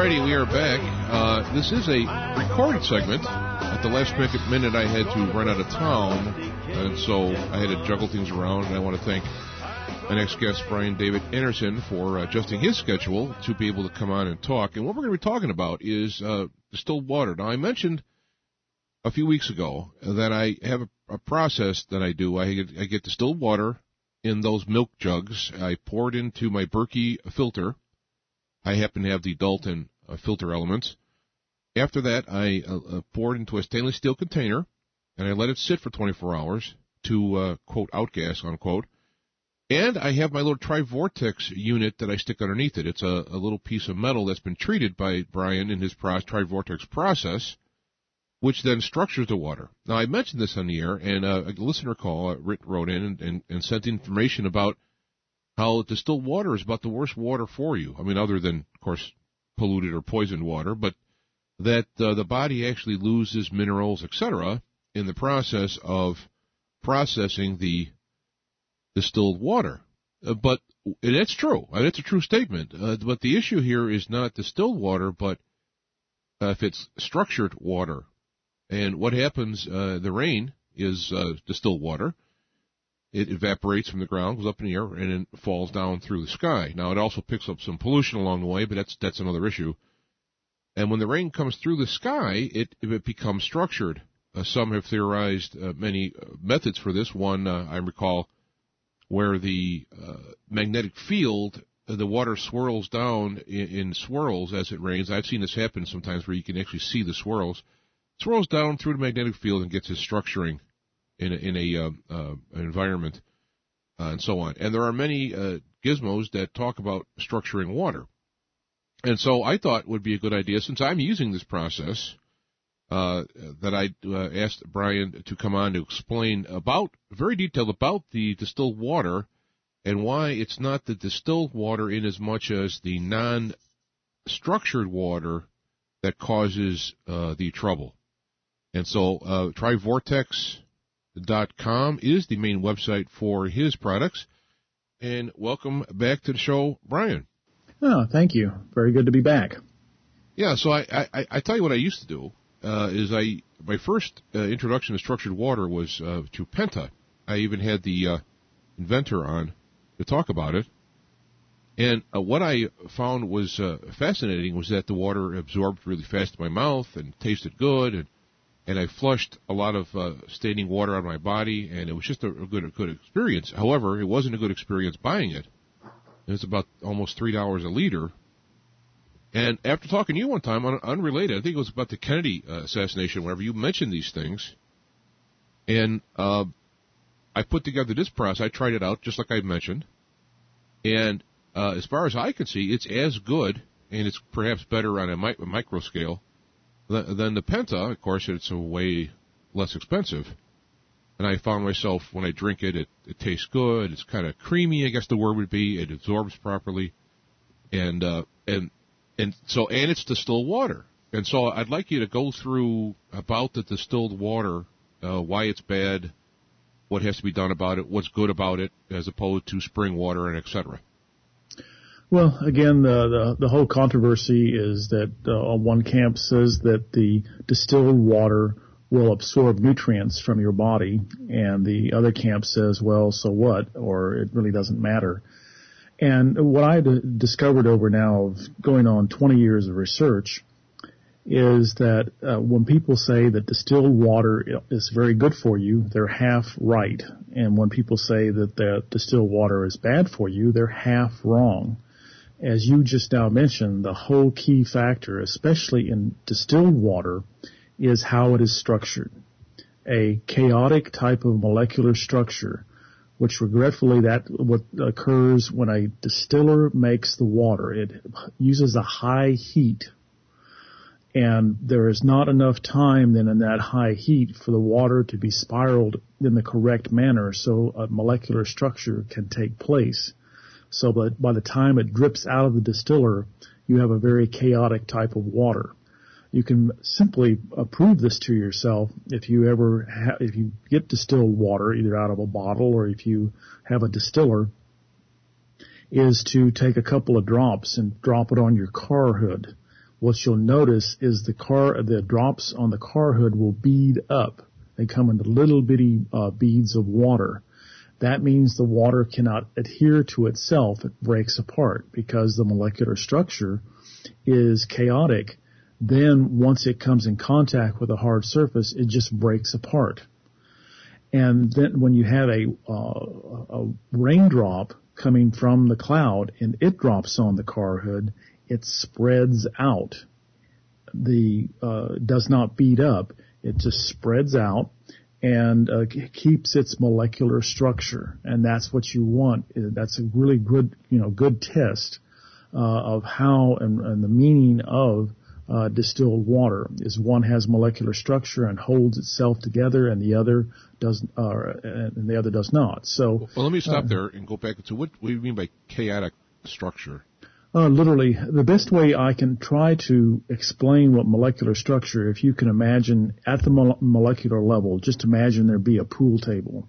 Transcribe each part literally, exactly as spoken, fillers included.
righty, we are back. Uh, this is a recorded segment. At the last minute, I had to run out of town, and so I had to juggle things around, and I want to thank my next guest, Brian David Anderson, for adjusting his schedule to be able to come on and talk. And what we're going to be talking about is uh, distilled water. Now, I mentioned a few weeks ago that I have a, a process that I do. I get, I get distilled water in those milk jugs. I pour it into my Berkey filter. I happen to have the Dalton uh, filter elements. After that, I uh, pour it into a stainless steel container, and I let it sit for twenty-four hours to, uh, quote, outgas, unquote. And I have my little Trivortex unit that I stick underneath it. It's a, a little piece of metal that's been treated by Brian in his pro- Trivortex process, which then structures the water. Now, I mentioned this on the air, and uh, a listener call uh, wrote in and, and, and sent information about how distilled water is about the worst water for you. I mean, other than, of course, polluted or poisoned water, but that uh, the body actually loses minerals, et cetera, in the process of processing the distilled water. Uh, but and that's true. Uh, that's a true statement. Uh, but the issue here is not distilled water, but uh, if it's structured water. And what happens, uh, the rain is uh, distilled water. It evaporates from the ground, goes up in the air, and then falls down through the sky. Now, it also picks up some pollution along the way, but that's that's another issue. And when the rain comes through the sky, it, it becomes structured. Uh, some have theorized uh, many uh, methods for this. One, uh, I recall, where the uh, magnetic field, uh, the water swirls down in, in swirls as it rains. I've seen this happen sometimes where you can actually see the swirls. Swirls down through the magnetic field and gets its structuring in a, in a uh, uh, environment, uh, and so on. And there are many uh, gizmos that talk about structuring water. And so I thought it would be a good idea, since I'm using this process, uh, that I uh, asked Brian to come on to explain about, very detailed about the distilled water and why it's not the distilled water in as much as the non-structured water that causes uh, the trouble. And so uh, Trivortex dot com is the main website for his products. And welcome back to the show, Brian. Oh, thank you. Very good to be back. Yeah, so I, I, I tell you what I used to do uh, is I my first uh, introduction to structured water was uh, to Penta. I even had the uh, inventor on to talk about it. And uh, what I found was uh, fascinating was that the water absorbed really fast in my mouth and tasted good, and and I flushed a lot of uh, staining water out of my body, and it was just a, a good a good experience. However, it wasn't a good experience buying it. It was about almost three dollars a liter. And after talking to you one time, un- unrelated, I think it was about the Kennedy uh, assassination, whenever you mentioned these things, and uh, I put together this process. I tried it out, just like I mentioned, and uh, as far as I can see, it's as good, and it's perhaps better on a, mi- a micro scale, th- than the Penta. Of course, it's a way less expensive. And I found myself, when I drink it, it, it tastes good. It's kind of creamy, I guess the word would be. It absorbs properly. And, uh, and, and so, and it's distilled water. And so I'd like you to go through about the distilled water, uh, why it's bad, what has to be done about it, what's good about it, as opposed to spring water, and et cetera. Well, again, the, the, the whole controversy is that uh, one camp says that the distilled water will absorb nutrients from your body, and the other camp says, well, so what, or it really doesn't matter. And what I d- discovered over now of going on twenty years of research is that uh, when people say that distilled water is very good for you, they're half right. And when people say that the distilled water is bad for you, they're half wrong. As you just now mentioned, the whole key factor, especially in distilled water, is how it is structured. A chaotic type of molecular structure, which regretfully that what occurs when a distiller makes the water. It uses a high heat, and there is not enough time then in that high heat for the water to be spiraled in the correct manner so a molecular structure can take place. So that by the time it drips out of the distiller, you have a very chaotic type of water. You can simply uh, prove this to yourself if you ever ha- if you get distilled water either out of a bottle or if you have a distiller, is to take a couple of drops and drop it on your car hood what you'll notice is the car, the drops on the car hood will bead up. They come into little bitty uh, beads of water. That means the water cannot adhere to itself. It breaks apart because the molecular structure is chaotic. Then once it comes in contact with a hard surface, it just breaks apart. And then when you have a, uh, a raindrop coming from the cloud and it drops on the car hood, it spreads out. The uh, does not bead up. It just spreads out and uh, keeps its molecular structure, and that's what you want. That's a really good, you know, good test uh, of how and, and the meaning of uh, distilled water is one has molecular structure and holds itself together, and the other does, uh, and the other does not. So, well, let me stop uh, there and go back to what, what do you mean by chaotic structure? Uh, literally, the best way I can try to explain what molecular structure, if you can imagine at the mo- molecular level, just imagine there be a pool table.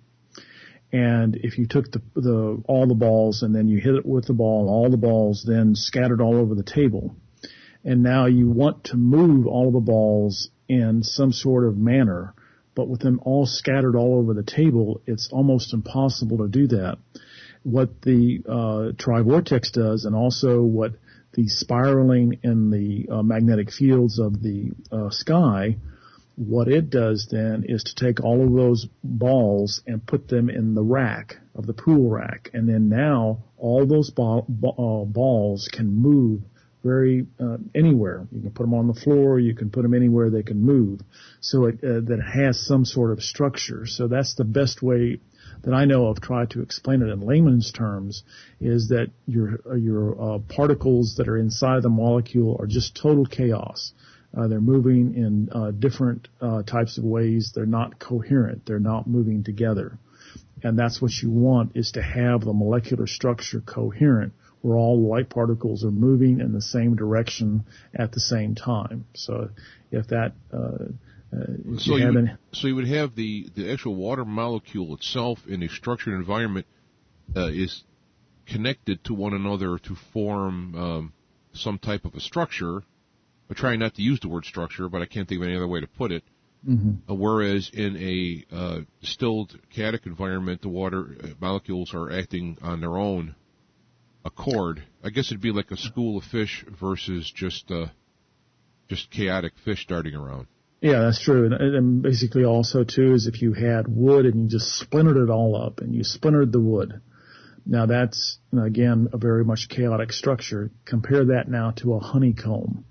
And if you took the, the, all the balls and then you hit it with the ball, all the balls then scattered all over the table. And now you want to move all of the balls in some sort of manner, but with them all scattered all over the table, it's almost impossible to do that. What the uh, trivortex does, and also what the spiraling in the uh, magnetic fields of the uh, sky, what it does then is to take all of those balls and put them in the rack of the pool rack, and then now all those ball, uh, balls can move very uh, anywhere. You can put them on the floor, you can put them anywhere they can move, so it, uh, that it has some sort of structure. So that's the best way that I know of, try to explain it in layman's terms, is that your your uh, particles that are inside the molecule are just total chaos. Uh, they're moving in uh, different uh, types of ways. They're not coherent. They're not moving together. And that's what you want, is to have the molecular structure coherent, where all the light particles are moving in the same direction at the same time. So if that... Uh, Uh, so, you you would, any... so you would have the, the actual water molecule itself in a structured environment uh, is connected to one another to form um, some type of a structure. I'm trying not to use the word structure, but I can't think of any other way to put it. Mm-hmm. Uh, whereas in a uh, distilled chaotic environment, the water molecules are acting on their own accord. I guess it'd be like a school of fish versus just uh, just chaotic fish darting around. Yeah, that's true. And, and basically also, too, is if you had wood and you just splintered it all up and you splintered the wood. Now, that's, again, a very much chaotic structure. Compare that now to a honeycomb.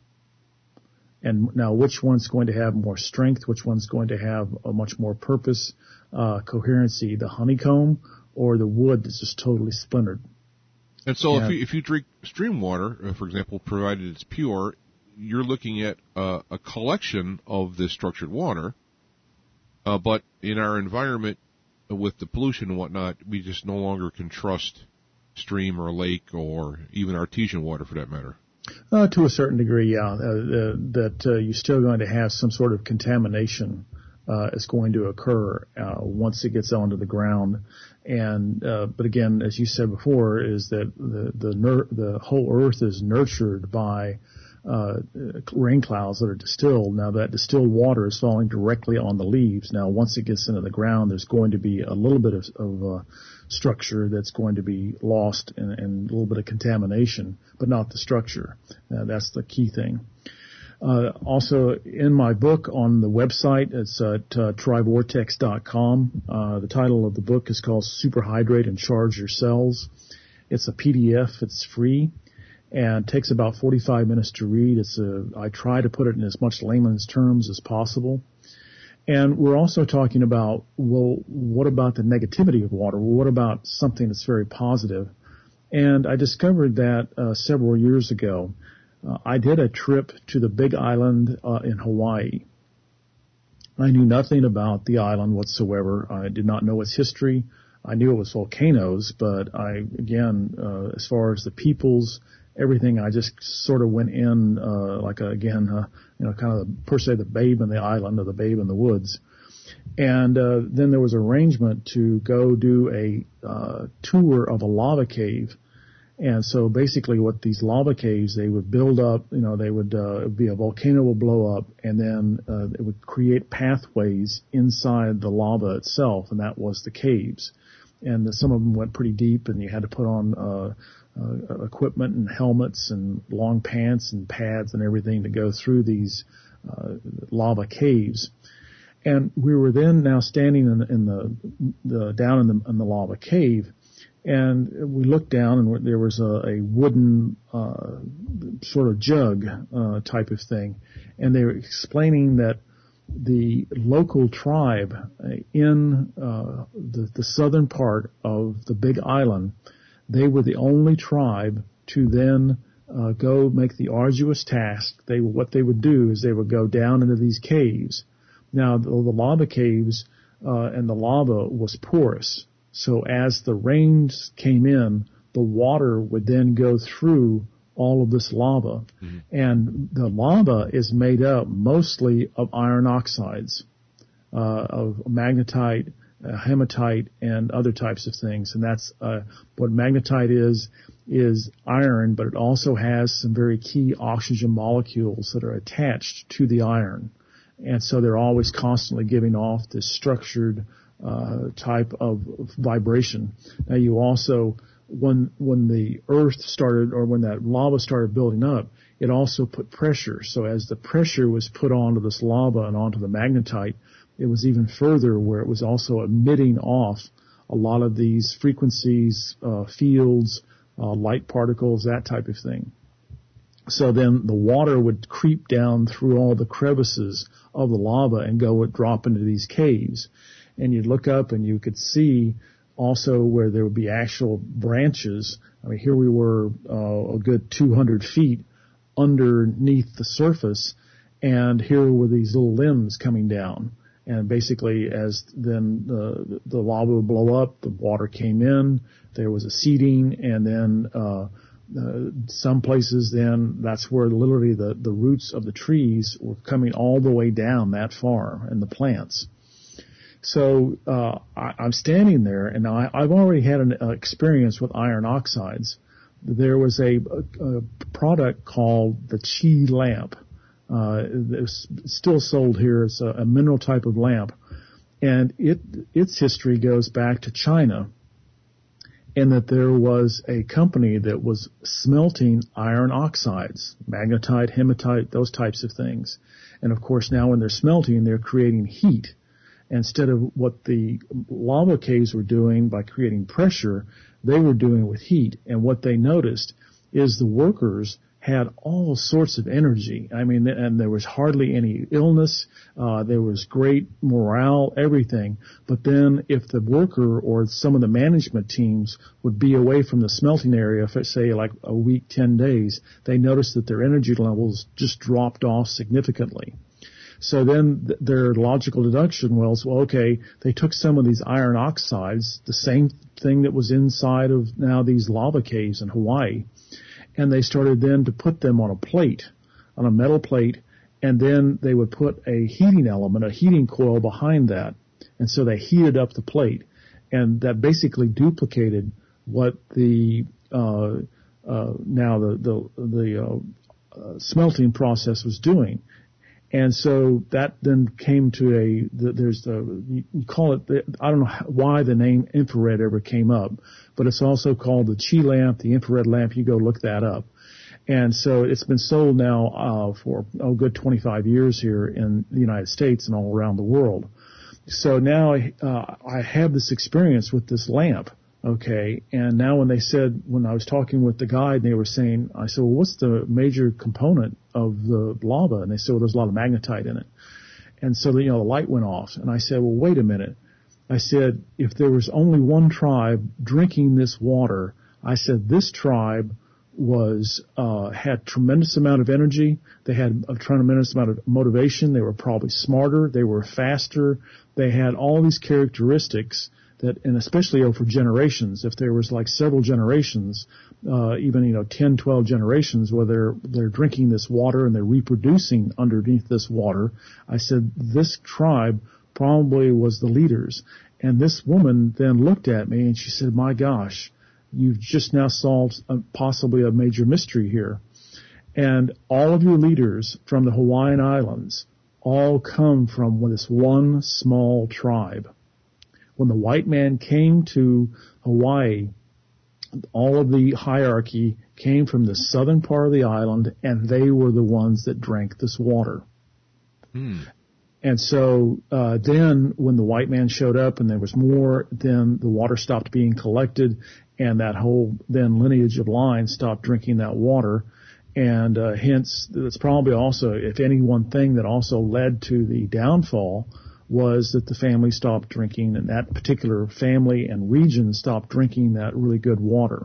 And now which one's going to have more strength? Which one's going to have a much more purpose, uh, coherency? The honeycomb or the wood that's just totally splintered? And so yeah. if you, if you drink stream water, uh, for example, provided it's pure, you're looking at uh, a collection of this structured water, uh, but in our environment uh, with the pollution and whatnot, we just no longer can trust stream or lake or even artesian water for that matter. Uh, to a certain degree, yeah, uh, uh, that uh, you're still going to have some sort of contamination uh, is going to occur uh, once it gets onto the ground. And uh, but again, as you said before, is that the the, ner- the whole earth is nurtured by Uh, rain clouds that are distilled. Now that distilled water is falling directly on the leaves. Now once it gets into the ground, there's going to be a little bit of, of uh, structure that's going to be lost and, and a little bit of contamination, but not the structure. Uh, that's the key thing. Uh, also in my book on the website, it's at uh, trivortex dot com. Uh, the title of the book is called Superhydrate and Charge Your Cells. It's a P D F. It's free. And takes about forty-five minutes to read. It's a, I try to put it in as much layman's terms as possible. And we're also talking about, well, what about the negativity of water? Well, what about something that's very positive? And I discovered that uh, several years ago. Uh, I did a trip to the Big Island uh, in Hawaii. I knew nothing about the island whatsoever. I did not know its history. I knew it was volcanoes, but I, again, uh, as far as the peoples, everything, I just sort of went in, uh, like, a, again, uh, you know, kind of, the, per se, the babe in the island or the babe in the woods. And, uh, then there was arrangement to go do a, uh, tour of a lava cave. And so basically what these lava caves, they would build up, you know, they would, uh, it would be a volcano would blow up, and then, uh, it would create pathways inside the lava itself, and that was the caves. And the, some of them went pretty deep, and you had to put on, uh, uh, equipment and helmets and long pants and pads and everything to go through these, uh, lava caves. And we were then now standing in, in the, the, down in the, in the lava cave, and we looked down, and there was a, a wooden uh, sort of jug uh, type of thing, and they were explaining that the local tribe in uh, the, the southern part of the Big Island, they were the only tribe to then uh, go make the arduous task. They what they would do is they would go down into these caves. Now the, the lava caves uh, and the lava was porous. So as the rains came in, the water would then go through all of this lava. Mm-hmm. And the lava is made up mostly of iron oxides, uh, of magnetite, uh, hematite, and other types of things. And that's, uh, what magnetite is, is iron, but it also has some very key oxygen molecules that are attached to the iron. And so they're always constantly giving off this structured Uh, type of vibration. Now you also, when when the earth started, or when that lava started building up, it also put pressure. So as the pressure was put onto this lava and onto the magnetite, it was even further where it was also emitting off a lot of these frequencies, uh, fields, uh, light particles, that type of thing. So then the water would creep down through all the crevices of the lava and go and drop into these caves. And you'd look up and you could see also where there would be actual branches. I mean, here we were uh, a good two hundred feet underneath the surface, and here were these little limbs coming down. And basically, as then the, the lava would blow up, the water came in, there was a seeding, and then uh, uh, some places then that's where literally the, the roots of the trees were coming all the way down that far, and the plants. So uh, I, I'm standing there, and I, I've already had an uh, experience with iron oxides. There was a, a, a product called the Qi lamp. Uh, it's still sold here. It's a, a mineral type of lamp, and it its history goes back to China, and that there was a company that was smelting iron oxides, magnetite, hematite, those types of things. And of course, now when they're smelting, they're creating heat. Instead of what the lava caves were doing by creating pressure, they were doing with heat. And what they noticed is the workers had all sorts of energy. I mean, and there was hardly any illness. Uh, there was great morale, everything. But then if the worker or some of the management teams would be away from the smelting area for, say, like a week, ten days, they noticed that their energy levels just dropped off significantly. So then th- their logical deduction was, well, okay, they took some of these iron oxides, the same thing that was inside of now these lava caves in Hawaii, and they started then to put them on a plate, on a metal plate, and then they would put a heating element, a heating coil behind that. And so they heated up the plate, and that basically duplicated what the uh, uh, now the the, the uh, uh, smelting process was doing. And so that then came to a, the, there's the, you call it, the, I don't know how, why the name infrared ever came up, but it's also called the Qi lamp, the infrared lamp. You go look that up. And so it's been sold now, uh, for, oh, good twenty-five years here in the United States and all around the world. So now, uh, I have this experience with this lamp. Okay, and now when they said, when I was talking with the guide, they were saying, I said, well, what's the major component of the lava? And they said, well, there's a lot of magnetite in it. And so, you know, the light went off. And I said, well, wait a minute. I said, if there was only one tribe drinking this water, I said, this tribe was, uh, had tremendous amount of energy. They had a tremendous amount of motivation. They were probably smarter. They were faster. They had all these characteristics that, and especially over generations, if there was like several generations, uh, even, you know, ten, twelve generations where they're, they're drinking this water and they're reproducing underneath this water, I said, this tribe probably was the leaders. And this woman then looked at me and she said, my gosh, you've just now solved a, possibly a major mystery here. And all of your leaders from the Hawaiian Islands all come from this one small tribe. When the white man came to Hawaii, all of the hierarchy came from the southern part of the island, and they were the ones that drank this water. Hmm. And so uh, then when the white man showed up and there was more, then the water stopped being collected, and that whole then lineage of line stopped drinking that water. And uh, hence, that's probably also, if any one thing that also led to the downfall was that the family stopped drinking, and that particular family and region stopped drinking that really good water.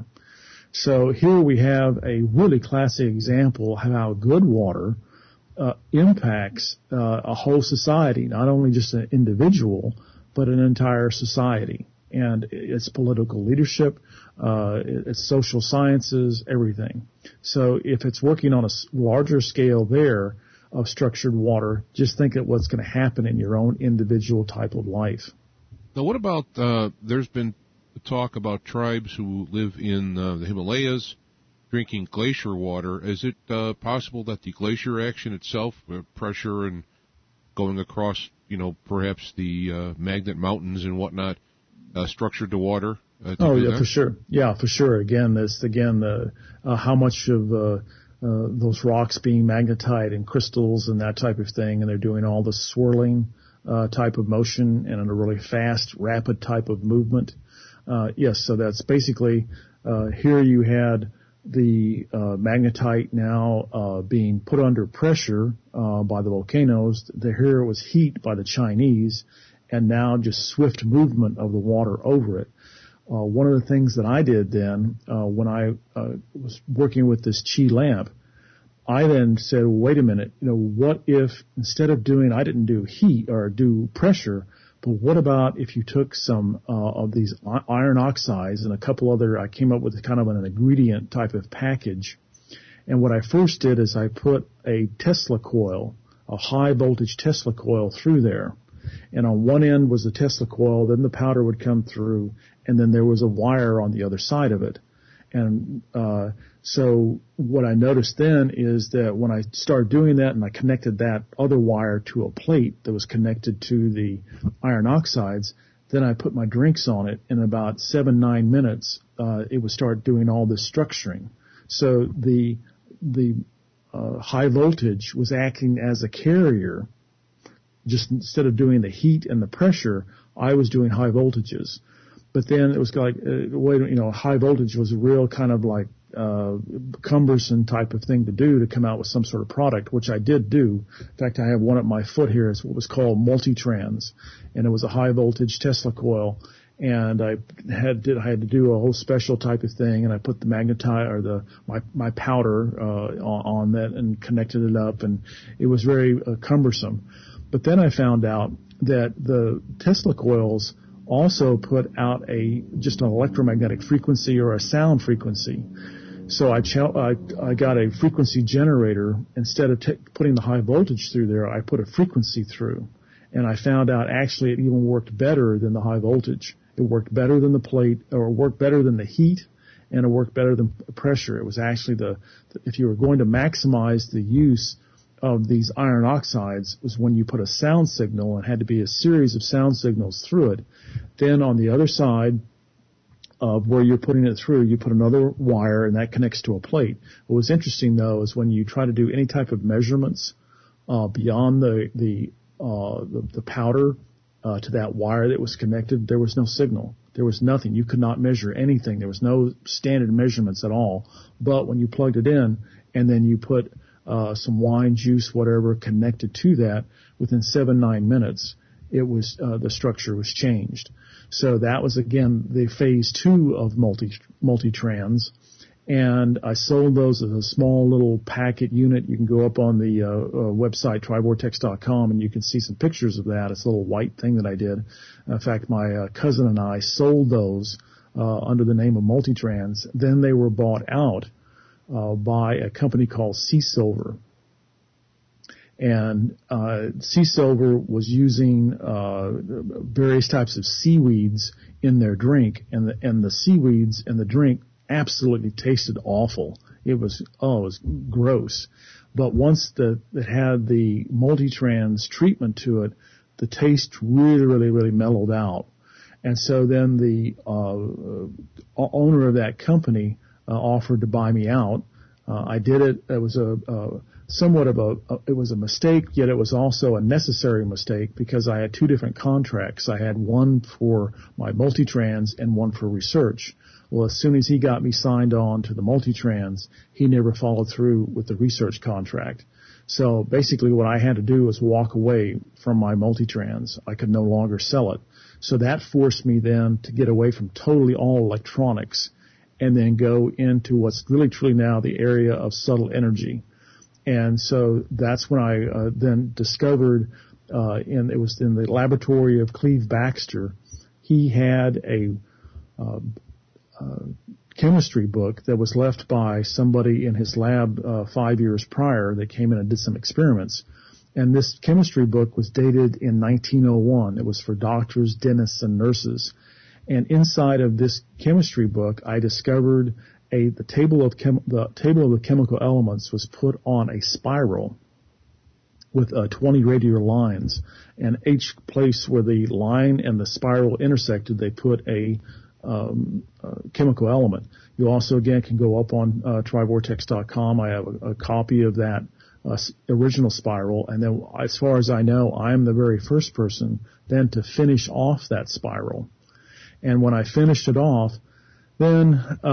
So here we have a really classic example of how good water uh, impacts uh, a whole society, not only just an individual, but an entire society. And its political leadership, uh, its social sciences, everything. So if it's working on a larger scale there of structured water, just think of what's going to happen in your own individual type of life. Now, what about, uh, there's been talk about tribes who live in uh, the Himalayas drinking glacier water. Is it uh, possible that the glacier action itself, uh, pressure and going across, you know, perhaps the uh, magnet mountains and whatnot, uh, structured the water? Uh, oh, yeah, that? for sure. Yeah, for sure. Again, this, again, the, uh, how much of, uh, Uh, those rocks being magnetite and crystals and that type of thing, and they're doing all the swirling uh, type of motion and in a really fast, rapid type of movement. Uh, yes, so that's basically uh, here you had the uh, magnetite now uh, being put under pressure uh, by the volcanoes. The, here it was heat by the Chinese, and now just swift movement of the water over it. Uh, one of the things that I did then, uh, when I uh, was working with this Qi lamp, I then said, well, wait a minute, you know, what if instead of doing, I didn't do heat or do pressure, but what about if you took some uh, of these iron oxides and a couple other, I came up with kind of an ingredient type of package. And what I first did is I put a Tesla coil, a high voltage Tesla coil through there. And on one end was the Tesla coil, then the powder would come through, and then there was a wire on the other side of it. And uh, so what I noticed then is that when I started doing that and I connected that other wire to a plate that was connected to the iron oxides, then I put my drinks on it. In about seven, nine minutes, uh, it would start doing all this structuring. So the the uh, high voltage was acting as a carrier. Just instead of doing the heat and the pressure, I was doing high voltages. But then it was like, uh, wait, you know, high voltage was a real kind of like uh, cumbersome type of thing to do to come out with some sort of product, which I did do. In fact, I have one at my foot here. It's what was called Multitrans, and it was a high voltage Tesla coil. And I had did I had to do a whole special type of thing, and I put the magnetite or the my my powder uh, on, on that and connected it up, and it was very uh, cumbersome. But then I found out that the Tesla coils also put out a just an electromagnetic frequency or a sound frequency. So I, ch- I, I got a frequency generator. Instead of t- putting the high voltage through there, I put a frequency through. And I found out actually it even worked better than the high voltage. It worked better than the plate, or worked better than the heat, and it worked better than pressure. It was actually the, if you were going to maximize the use of these iron oxides, was when you put a sound signal, and had to be a series of sound signals through it. Then on the other side of where you're putting it through, you put another wire, and that connects to a plate. What was interesting, though, is when you try to do any type of measurements uh, beyond the the, uh, the the powder uh, to that wire that was connected, there was no signal. There was nothing. You could not measure anything. There was no standard measurements at all. But when you plugged it in, and then you put Uh, some wine, juice, whatever, connected to that, within seven, nine minutes, it was, uh, the structure was changed. So that was, again, the phase two of multi, multi-trans. And I sold those as a small little packet unit. You can go up on the, uh, uh website, trivortex dot com, and you can see some pictures of that. It's a little white thing that I did. In fact, my uh, cousin and I sold those, uh, under the name of multi-trans. Then they were bought out Uh, by a company called Sea Silver. And uh, Sea Silver was using uh, various types of seaweeds in their drink, and the and the seaweeds in the drink absolutely tasted awful. It was oh, it was gross. But once the it had the multitrans treatment to it, the taste really, really, really mellowed out. And so then the uh, owner of that company uh, offered to buy me out. Uh, I did it. It was a uh, somewhat of a, a it was a mistake, yet it was also a necessary mistake because I had two different contracts. I had one for my multitrans and one for research. Well, as soon as he got me signed on to the multitrans, he never followed through with the research contract. So basically what I had to do was walk away from my multitrans. I could no longer sell it. So that forced me then to get away from totally all electronics and then go into what's really truly now the area of subtle energy. And so that's when I uh, then discovered, uh, in, it was in the laboratory of Cleve Baxter, he had a uh, uh, chemistry book that was left by somebody in his lab uh, five years prior that came in and did some experiments. And this chemistry book was dated in nineteen oh one. It was for doctors, dentists, and nurses. And inside of this chemistry book, I discovered a the table of chem, the table of the chemical elements was put on a spiral with uh, twenty radial lines. And each place where the line and the spiral intersected, they put a um, uh, chemical element. You also again can go up on uh, trivortex dot com. I have a, a copy of that Uh, original spiral, and then as far as I know, I am the very first person then to finish off that spiral. And when I finished it off, then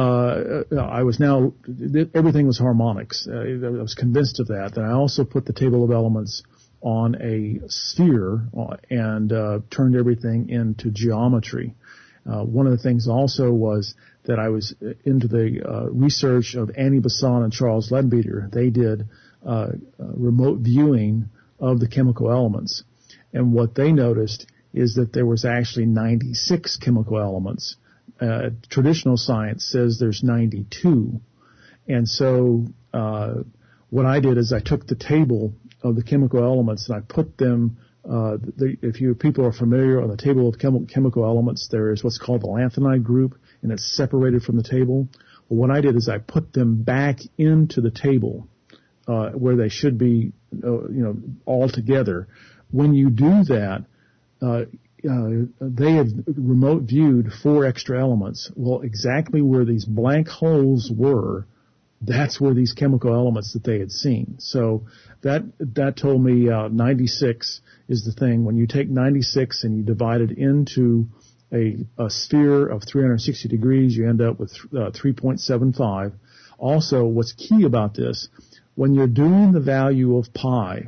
uh, I was now, everything was harmonics. Uh, I was convinced of that. Then I also put the table of elements on a sphere and uh, turned everything into geometry. Uh, one of the things also was that I was into the uh, research of Annie Besant and Charles Leadbeater. They did Uh, uh, remote viewing of the chemical elements. And what they noticed is that there was actually ninety-six chemical elements. Uh, traditional science says there's ninety-two. And so uh, what I did is I took the table of the chemical elements and I put them, uh, the, if you people are familiar, on the table of chem- chemical elements, there is what's called the lanthanide group, and it's separated from the table. Well, what I did is I put them back into the table. Uh, where they should be, uh, you know, all together. When you do that, uh, uh, they have remote viewed four extra elements. Well, exactly where these blank holes were, that's where these chemical elements that they had seen. So that that told me uh, ninety-six is the thing. When you take ninety-six and you divide it into a, a sphere of three hundred sixty degrees, you end up with uh, three point seven five. Also, what's key about this, when you're doing the value of pi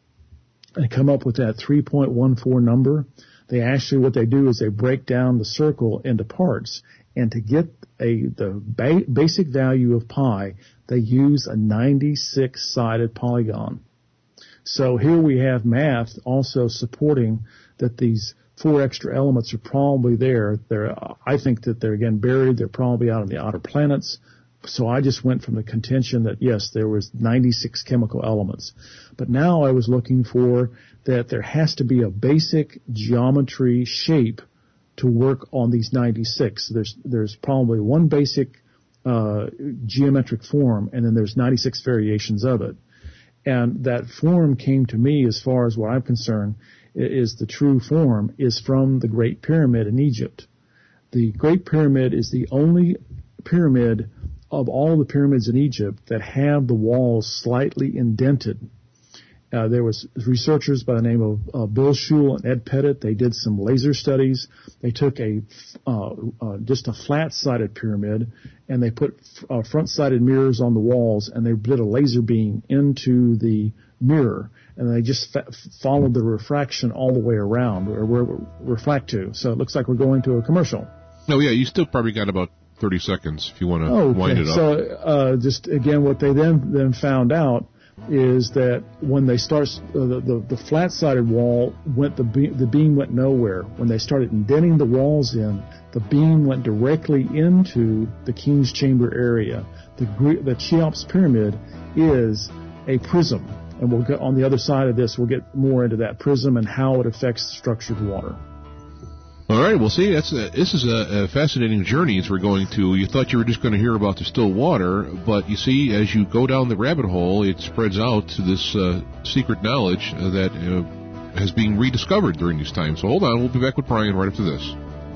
and come up with that three point one four number, they actually, what they do is they break down the circle into parts. And to get a the ba- basic value of pi, they use a ninety-six sided polygon. So here we have math also supporting that these four extra elements are probably there. They're, I think that they're, again, buried. They're probably out on the outer planets. So I just went from the contention that, yes, there was ninety-six chemical elements. But now I was looking for that there has to be a basic geometry shape to work on these ninety-six. There's there's probably one basic uh, geometric form, and then there's ninety-six variations of it. And that form came to me, as far as what I'm concerned, is the true form, is from the Great Pyramid in Egypt. The Great Pyramid is the only pyramid of all the pyramids in Egypt that have the walls slightly indented. Uh, there was researchers by the name of uh, Bill Schul and Ed Pettit. They did some laser studies. They took a uh, uh, just a flat-sided pyramid, and they put uh, front-sided mirrors on the walls, and they did a laser beam into the mirror, and they just fa- followed the refraction all the way around, or where it reflect to. So it looks like we're going to a commercial. No, yeah, you still probably got about thirty seconds if you want to oh, okay. wind it up. So uh, just again, what they then then found out is that when they start uh, the, the the flat-sided wall went the be- the beam went nowhere. When they started indenting the walls in, the beam went directly into the King's Chamber area. The the Cheops pyramid is a prism. And we'll get on the other side of this, we'll get more into that prism and how it affects structured water. All right, well, see, that's a, this is a, a fascinating journey as we're going to. You thought you were just going to hear about distilled water, but you see, as you go down the rabbit hole, it spreads out to this uh, secret knowledge uh, that uh, has been rediscovered during these times. So hold on, we'll be back with Brian right after this.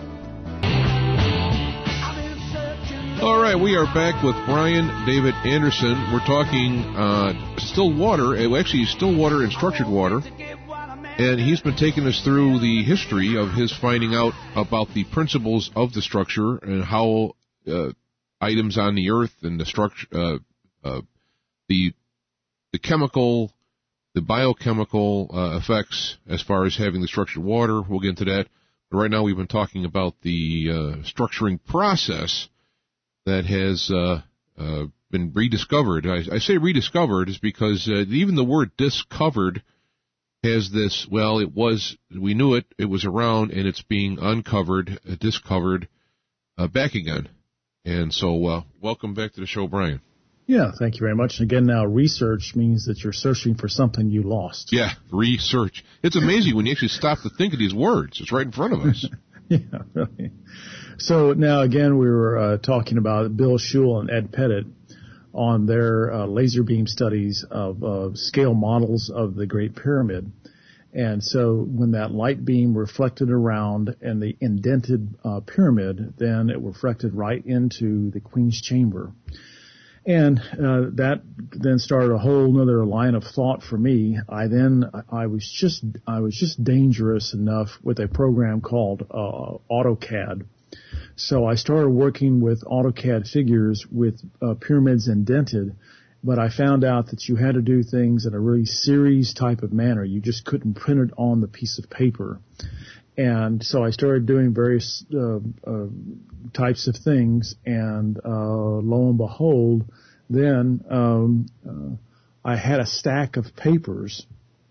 All right, we are back with Brian David Anderson. We're talking uh, distilled water, actually distilled water and structured water. And he's been taking us through the history of his finding out about the principles of the structure and how uh, items on the earth and the structure, uh, uh, the the chemical, the biochemical uh, effects as far as having the structured water. We'll get into that. But right now we've been talking about the uh, structuring process that has uh, uh, been rediscovered. I, I say rediscovered is because uh, even the word discovered has this, well, it was, we knew it, it was around, and it's being uncovered, uh, discovered, uh, back again. And so, uh, welcome back to the show, Brian. Yeah, thank you very much. And again, now research means that you're searching for something you lost. Yeah, research. It's amazing when you actually stop to think of these words. It's right in front of us. Yeah, really. So now again, we were uh, talking about Bill Schul and Ed Pettit on their uh, laser beam studies of uh, scale models of the Great Pyramid. And so when that light beam reflected around and the indented uh, pyramid, then it reflected right into the Queen's Chamber. And uh, that then started a whole other line of thought for me. I then, I was just, I was just dangerous enough with a program called uh, AutoCAD. So I started working with AutoCAD figures with uh, pyramids indented, but I found out that you had to do things in a really series type of manner. You just couldn't print it on the piece of paper. And so I started doing various uh, uh, types of things, and uh, lo and behold, then um, uh, I had a stack of papers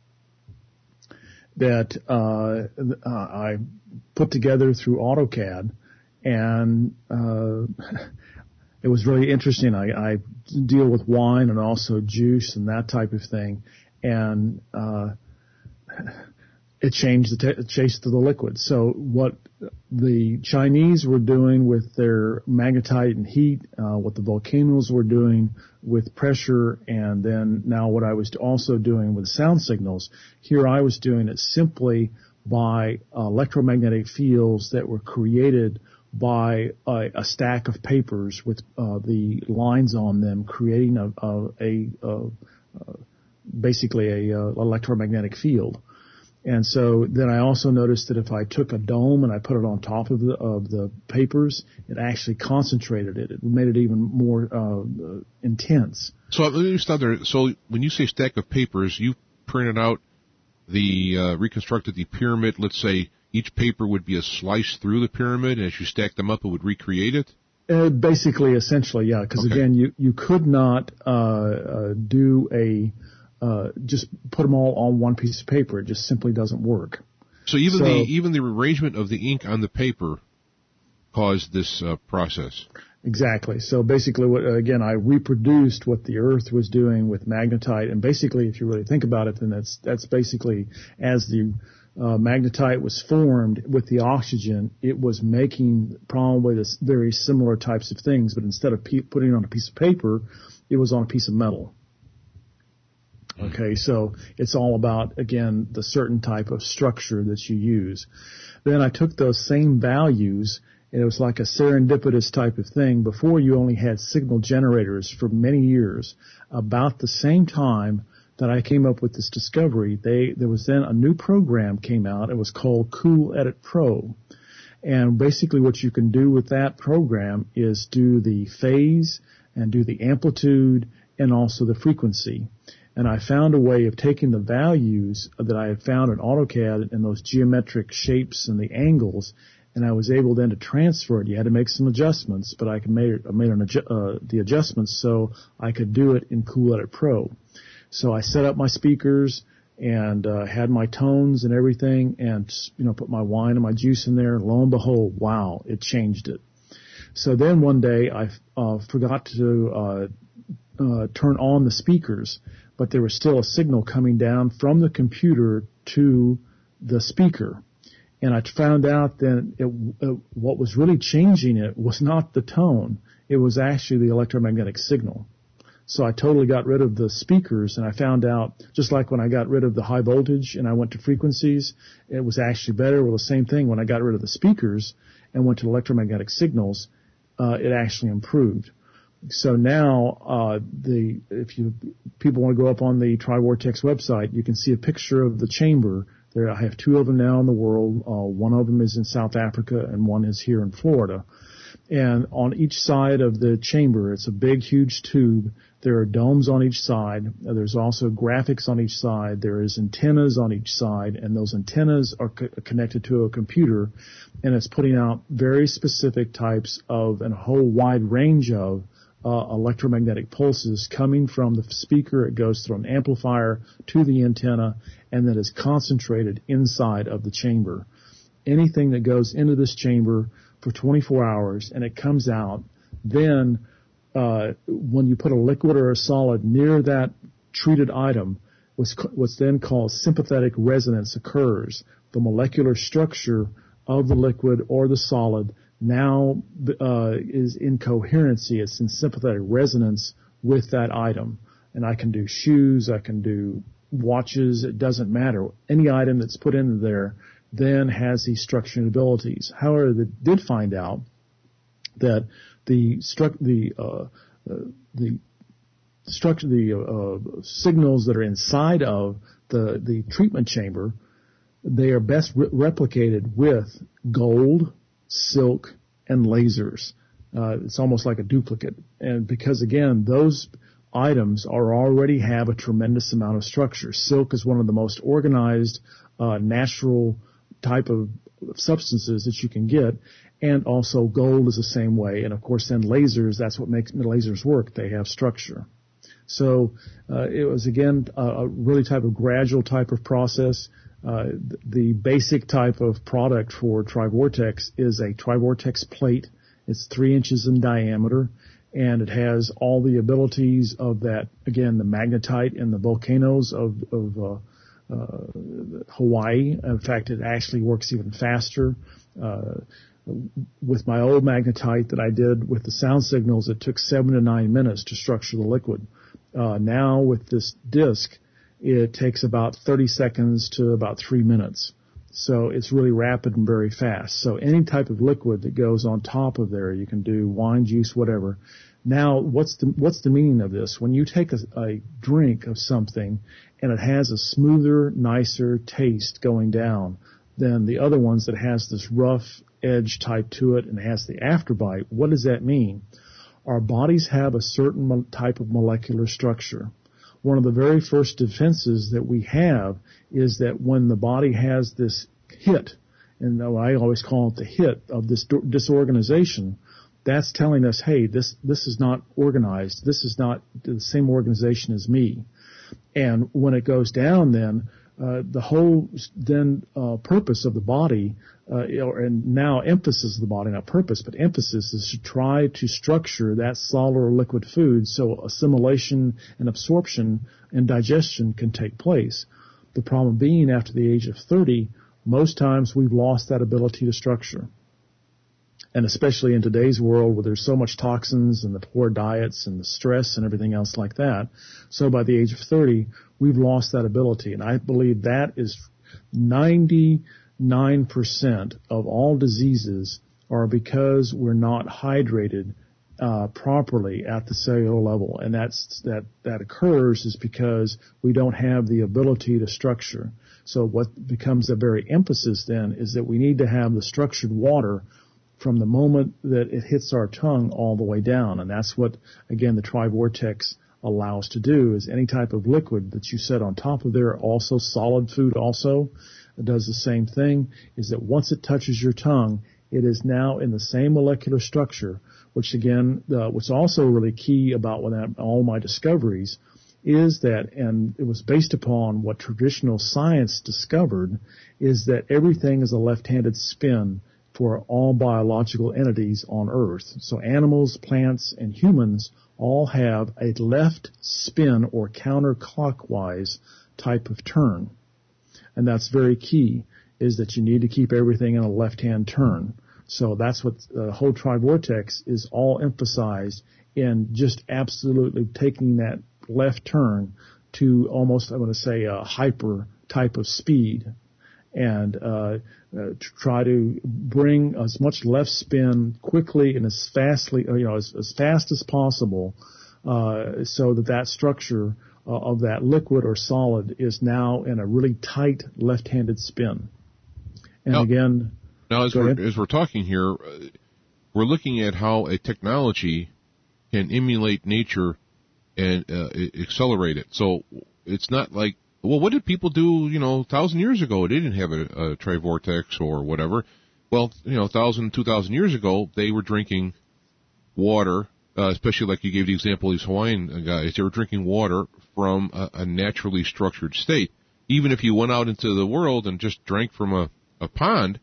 that uh, uh, I put together through AutoCAD. And uh it was really interesting. I, I deal with wine and also juice and that type of thing, and uh it changed the t- taste of the liquid. So what the Chinese were doing with their magnetite and heat, uh what the volcanoes were doing with pressure, and then now what I was also doing with sound signals, here I was doing it simply by uh, electromagnetic fields that were created by a, a stack of papers with uh, the lines on them, creating a, a, a, a, a basically a, a electromagnetic field. And so then I also noticed that if I took a dome and I put it on top of the of the papers, it actually concentrated it. It made it even more uh, intense. So let me stop there. So when you say stack of papers, you printed out the uh, reconstructed the pyramid. Let's say each paper would be a slice through the pyramid, and as you stack them up, it would recreate it? Uh, basically, essentially, yeah, because okay. again, you, you could not uh, uh, do a, uh, just put them all on one piece of paper. It just simply doesn't work. So even so, the even the arrangement of the ink on the paper caused this uh, process? Exactly. So basically, what, again, I reproduced what the Earth was doing with magnetite, and basically, if you really think about it, then that's that's basically as the Uh, magnetite was formed with the oxygen, it was making probably this very similar types of things, but instead of pe- putting it on a piece of paper, it was on a piece of metal. Okay, so it's all about, again, the certain type of structure that you use. Then I took those same values, and it was like a serendipitous type of thing. Before, you only had signal generators for many years. About the same time that I came up with this discovery, they, there was then a new program came out. It was called Cool Edit Pro. And basically what you can do with that program is do the phase and do the amplitude and also the frequency. And I found a way of taking the values that I had found in AutoCAD and those geometric shapes and the angles, and I was able then to transfer it. You had to make some adjustments, but I could make it, I made an adju- uh, the adjustments so I could do it in Cool Edit Pro. So I set up my speakers and uh, had my tones and everything, and you know, put my wine and my juice in there. And lo and behold, wow, it changed it. So then one day I uh, forgot to uh, uh, turn on the speakers, but there was still a signal coming down from the computer to the speaker. And I found out that it, it, what was really changing it was not the tone. It was actually the electromagnetic signal. So I totally got rid of the speakers, and I found out, just like when I got rid of the high voltage and I went to frequencies, it was actually better. Well, the same thing when I got rid of the speakers and went to electromagnetic signals, uh, it actually improved. So now, uh, the, if you, people want to go up on the TriVortex website, you can see a picture of the chamber. There, I have two of them now in the world. Uh, one of them is in South Africa and one is here in Florida. And on each side of the chamber, it's a big, huge tube. There are domes on each side. There's also graphics on each side. There is antennas on each side, and those antennas are co- connected to a computer, and it's putting out very specific types of and a whole wide range of uh, electromagnetic pulses coming from the speaker. It goes through an amplifier to the antenna, and then is concentrated inside of the chamber. Anything that goes into this chamber for twenty-four hours and it comes out, then uh, when you put a liquid or a solid near that treated item, what's, what's then called sympathetic resonance occurs. The molecular structure of the liquid or the solid now uh, is in coherency. It's in sympathetic resonance with that item. And I can do shoes, I can do watches, it doesn't matter. Any item that's put in there then has these structuring abilities. However, they did find out that the stru- the uh, uh, the structure, the uh, signals that are inside of the the treatment chamber, they are best re- replicated with gold, silk, and lasers. Uh, it's almost like a duplicate, and because again, those items are already have a tremendous amount of structure. Silk is one of the most organized uh, natural type of substances that you can get, and also gold is the same way. And of course, then lasers, that's what makes lasers work. They have structure. So uh, it was again a, a really type of gradual type of process. Uh, the basic type of product for TriVortex is a TriVortex plate. It's three inches in diameter, and it has all the abilities of that. Again, the magnetite and the volcanoes of, of uh, Uh, Hawaii. In fact, it actually works even faster. Uh, with my old magnetite that I did with the sound signals, it took seven to nine minutes to structure the liquid. Uh, now with this disc, it takes about thirty seconds to about three minutes. So it's really rapid and very fast. So any type of liquid that goes on top of there, you can do wine, juice, whatever. Now, what's the what's the meaning of this? When you take a, a drink of something and it has a smoother, nicer taste going down than the other ones that has this rough edge type to it and has the afterbite, what does that mean? Our bodies have a certain type of molecular structure. One of the very first defenses that we have is that when the body has this hit, and I always call it the hit of this disorganization, that's telling us, hey, this this is not organized. This is not the same organization as me. And when it goes down, then uh, the whole then uh, purpose of the body, uh, or, and now emphasis of the body, not purpose, but emphasis is to try to structure that solid or liquid food so assimilation and absorption and digestion can take place. The problem being, after the age of thirty, most times we've lost that ability to structure. And especially in today's world where there's so much toxins and the poor diets and the stress and everything else like that. So by the age of thirty, we've lost that ability. And I believe that is ninety-nine percent of all diseases are because we're not hydrated uh, properly at the cellular level. And that's, that, that occurs is because we don't have the ability to structure. So what becomes a very emphasis then is that we need to have the structured water from the moment that it hits our tongue all the way down. And that's what, again, the TriVortex allows to do, is any type of liquid that you set on top of there, also solid food also, it does the same thing, is that once it touches your tongue, it is now in the same molecular structure, which again, uh, what's also really key about when I, all my discoveries is that, and it was based upon what traditional science discovered, is that everything is a left-handed spin for all biological entities on Earth. So animals, plants, and humans all have a left spin or counterclockwise type of turn. And that's very key, is that you need to keep everything in a left-hand turn. So that's what the whole Trivortex is all emphasized in, just absolutely taking that left turn to almost, I want to say, a hyper type of speed, and uh, uh, to try to bring as much left spin quickly and as fastly, you know, as, as fast as possible, uh, so that that structure uh, of that liquid or solid is now in a really tight left-handed spin. And now, again, now as we're, as we're talking here, uh, we're looking at how a technology can emulate nature and uh, accelerate it. So it's not like, well, what did people do, you know, a thousand years ago? They didn't have a, a Trivortex or whatever. Well, you know, a thousand, two thousand years ago, they were drinking water, uh, especially like you gave the example of these Hawaiian guys. They were drinking water from a, a naturally structured state. Even if you went out into the world and just drank from a, a pond,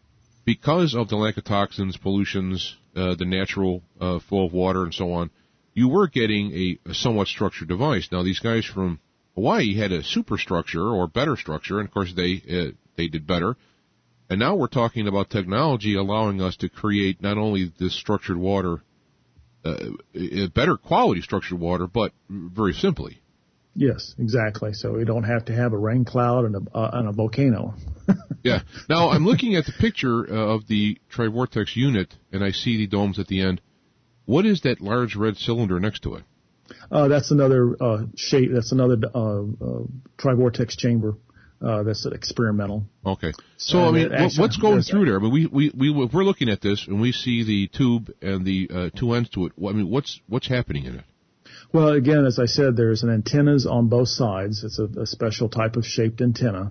because of the lack of toxins, pollutions, uh, the natural uh, flow of water and so on, you were getting a, a somewhat structured device. Now, these guys from Hawaii had a superstructure or better structure, and of course they uh, they did better. And now we're talking about technology allowing us to create not only this structured water, uh, a better quality structured water, but very simply. Yes, exactly. So we don't have to have a rain cloud and a, uh, and a volcano. Yeah. Now I'm looking at the picture uh, of the Trivortex unit, and I see the domes at the end. What is that large red cylinder next to it? Uh, that's another uh, shape. That's another uh, uh, Trivortex chamber. Uh, that's experimental. Okay. So and I mean, actually, what's going through there? I mean, we we we we're looking at this and we see the tube and the uh, two ends to it. I mean, what's what's happening in it? Well, again, as I said, there's an antennas on both sides. It's a, a special type of shaped antenna,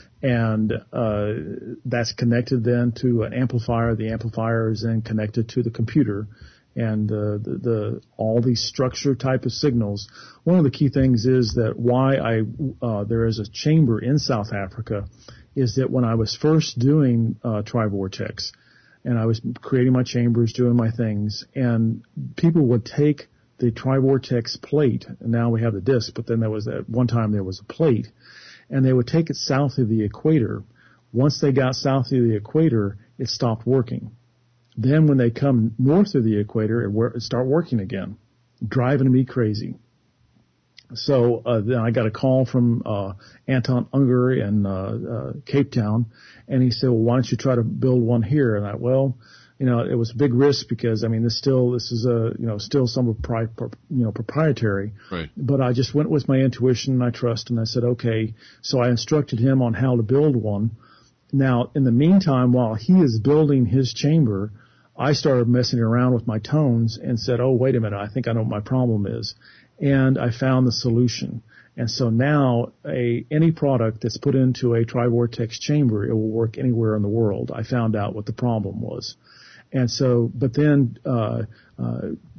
and uh, that's connected then to an amplifier. The amplifier is then connected to the computer. And uh, the, the all these structure type of signals. One of the key things is that why I uh, there is a chamber in South Africa is that when I was first doing uh, Trivortex, and I was creating my chambers, doing my things, and people would take the Trivortex plate. And now we have the disc, but then there was at one time there was a plate, and they would take it south of the equator. Once they got south of the equator, it stopped working. Then when they come north of the equator, it, wor- it start working again, driving me crazy. So uh, then I got a call from uh, Anton Unger in uh, uh, Cape Town, and he said, "Well, why don't you try to build one here?" And I, well, you know, it was a big risk because I mean, this still this is a you know still some pri- you know proprietary. Right. But I just went with my intuition and I trust, and I said, okay. So I instructed him on how to build one. Now, in the meantime, while he is building his chamber, I started messing around with my tones and said, oh, wait a minute, I think I know what my problem is. And I found the solution. And so now a any product that's put into a Trivortex chamber, it will work anywhere in the world. I found out what the problem was. And so, but then uh, uh,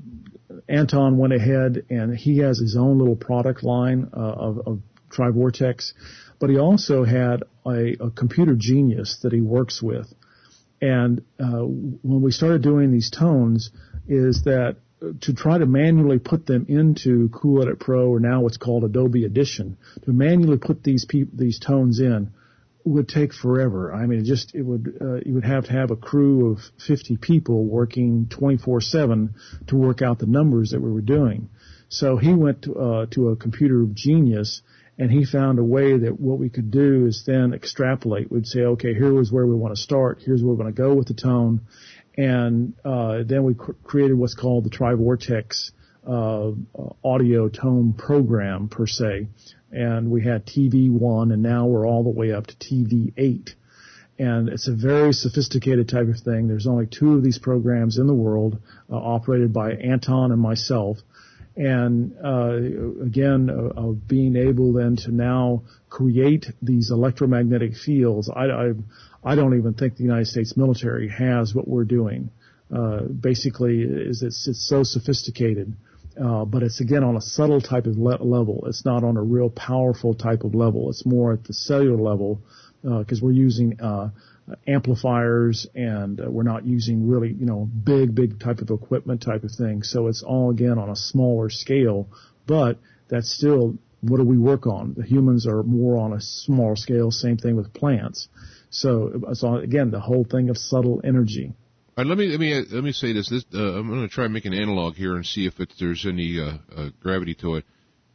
Anton went ahead and he has his own little product line uh, of, of Trivortex, but he also had a, a computer genius that he works with. And uh, when we started doing these tones, is that to try to manually put them into Cool Edit Pro, or now what's called Adobe Audition, to manually put these pe- these tones in would take forever. I mean, it just it would uh, you would have to have a crew of fifty people working twenty-four seven to work out the numbers that we were doing. So he went to, uh, to a computer genius. And he found a way that what we could do is then extrapolate. We'd say, okay, here was where we want to start. Here's where we're going to go with the tone. And uh, then we cr- created what's called the Trivortex uh, audio tone program, per se. And we had T V one, and now we're all the way up to T V eight. And it's a very sophisticated type of thing. There's only two of these programs in the world, uh, operated by Anton and myself. And uh, again, uh, of being able then to now create these electromagnetic fields, I, I, I don't even think the United States military has what we're doing. Uh, basically, is it's, it's so sophisticated, uh, but it's again on a subtle type of le- level. It's not on a real powerful type of level. It's more at the cellular level because uh, we're using uh, amplifiers, and uh, we're not using really, you know, big, big type of equipment type of thing. So it's all, again, on a smaller scale, but that's still, what do we work on? The humans are more on a small scale, same thing with plants. So, so again, the whole thing of subtle energy. All right, let me let me let me say this. this uh, I'm going to try and make an analog here and see if it, there's any uh, uh, gravity to it.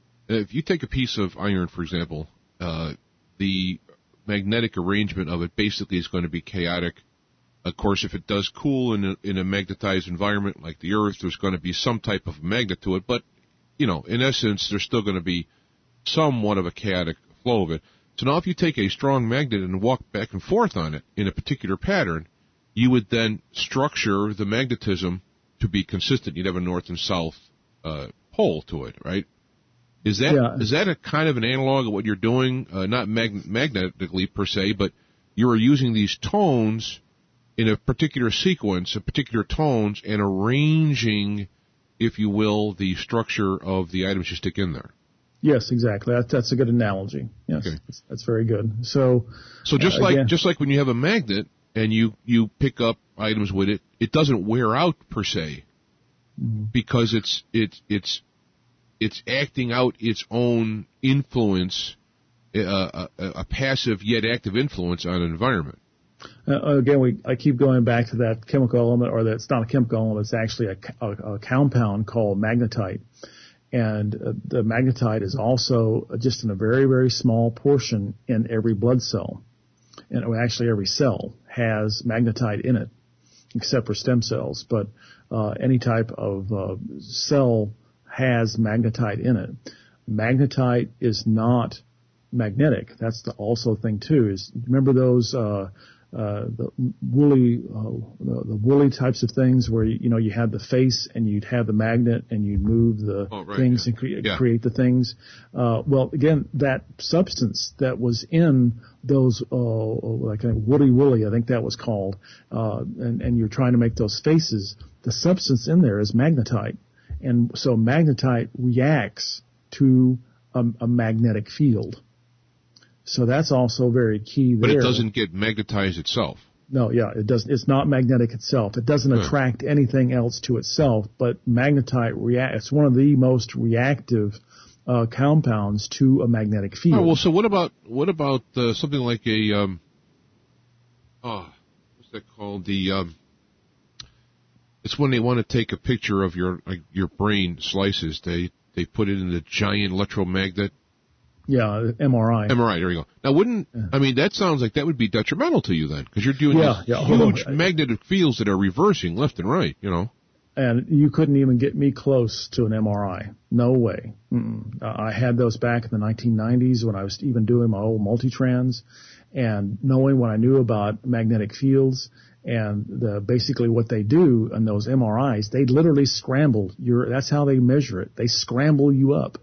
If you take a piece of iron, for example, uh, the magnetic arrangement of it basically is going to be chaotic. Of course, if it does cool in a, in a magnetized environment like the Earth, there's going to be some type of magnet to it. But, you know, in essence, there's still going to be somewhat of a chaotic flow of it. So now if you take a strong magnet and walk back and forth on it in a particular pattern, you would then structure the magnetism to be consistent. You'd have a north and south uh, pole to it, right? Is that yeah. is that a kind of an analog of what you're doing? Uh, not mag- magnetically per se, but you're using these tones in a particular sequence, a particular tones, and arranging, if you will, the structure of the items you stick in there. Yes, exactly. That, that's a good analogy. Yes, okay. that's, that's very good. So, so just uh, like again, just like when you have a magnet and you you pick up items with it, it doesn't wear out per se, mm-hmm. because it's it's it's it's acting out its own influence, uh, a, a passive yet active influence on an environment. Uh, again, we I keep going back to that chemical element, or that's not a chemical element. It's actually a, a, a compound called magnetite. And uh, the magnetite is also just in a very, very small portion in every blood cell. And actually every cell has magnetite in it, except for stem cells. But uh, any type of uh, cell has magnetite in it. Magnetite is not magnetic. That's the also thing, too. Is remember those uh, uh, the woolly uh, the, the woolly types of things where you know you had the face and you'd have the magnet and you'd move the oh, right, things yeah. and cre- yeah. create the things. Uh, well, again, that substance that was in those uh, like a woolly woolly, I think that was called, uh, and and you're trying to make those faces. The substance in there is magnetite, and so magnetite reacts to a, a magnetic field. So that's also very key there. But it doesn't get magnetized itself. No, yeah, it doesn't. It's not magnetic itself. It doesn't huh. attract anything else to itself. But magnetite react. It's one of the most reactive uh, compounds to a magnetic field. Oh, well, so what about what about uh, something like a um, oh, what's that called? The um, it's when they want to take a picture of your like your brain slices. They they put it in the giant electromagnet. Yeah, M R I. M R I, there you go. Now, wouldn't, yeah. I mean, that sounds like that would be detrimental to you then, because you're doing yeah, these yeah, huge magnetic fields that are reversing left and right, you know. And you couldn't even get me close to an M R I. No way. Mm-mm. I had those back in the nineteen nineties when I was even doing my old multitrans, and knowing what I knew about magnetic fields and the, basically what they do in those M R Is, they literally scramble your, that's how they measure it. They scramble you up.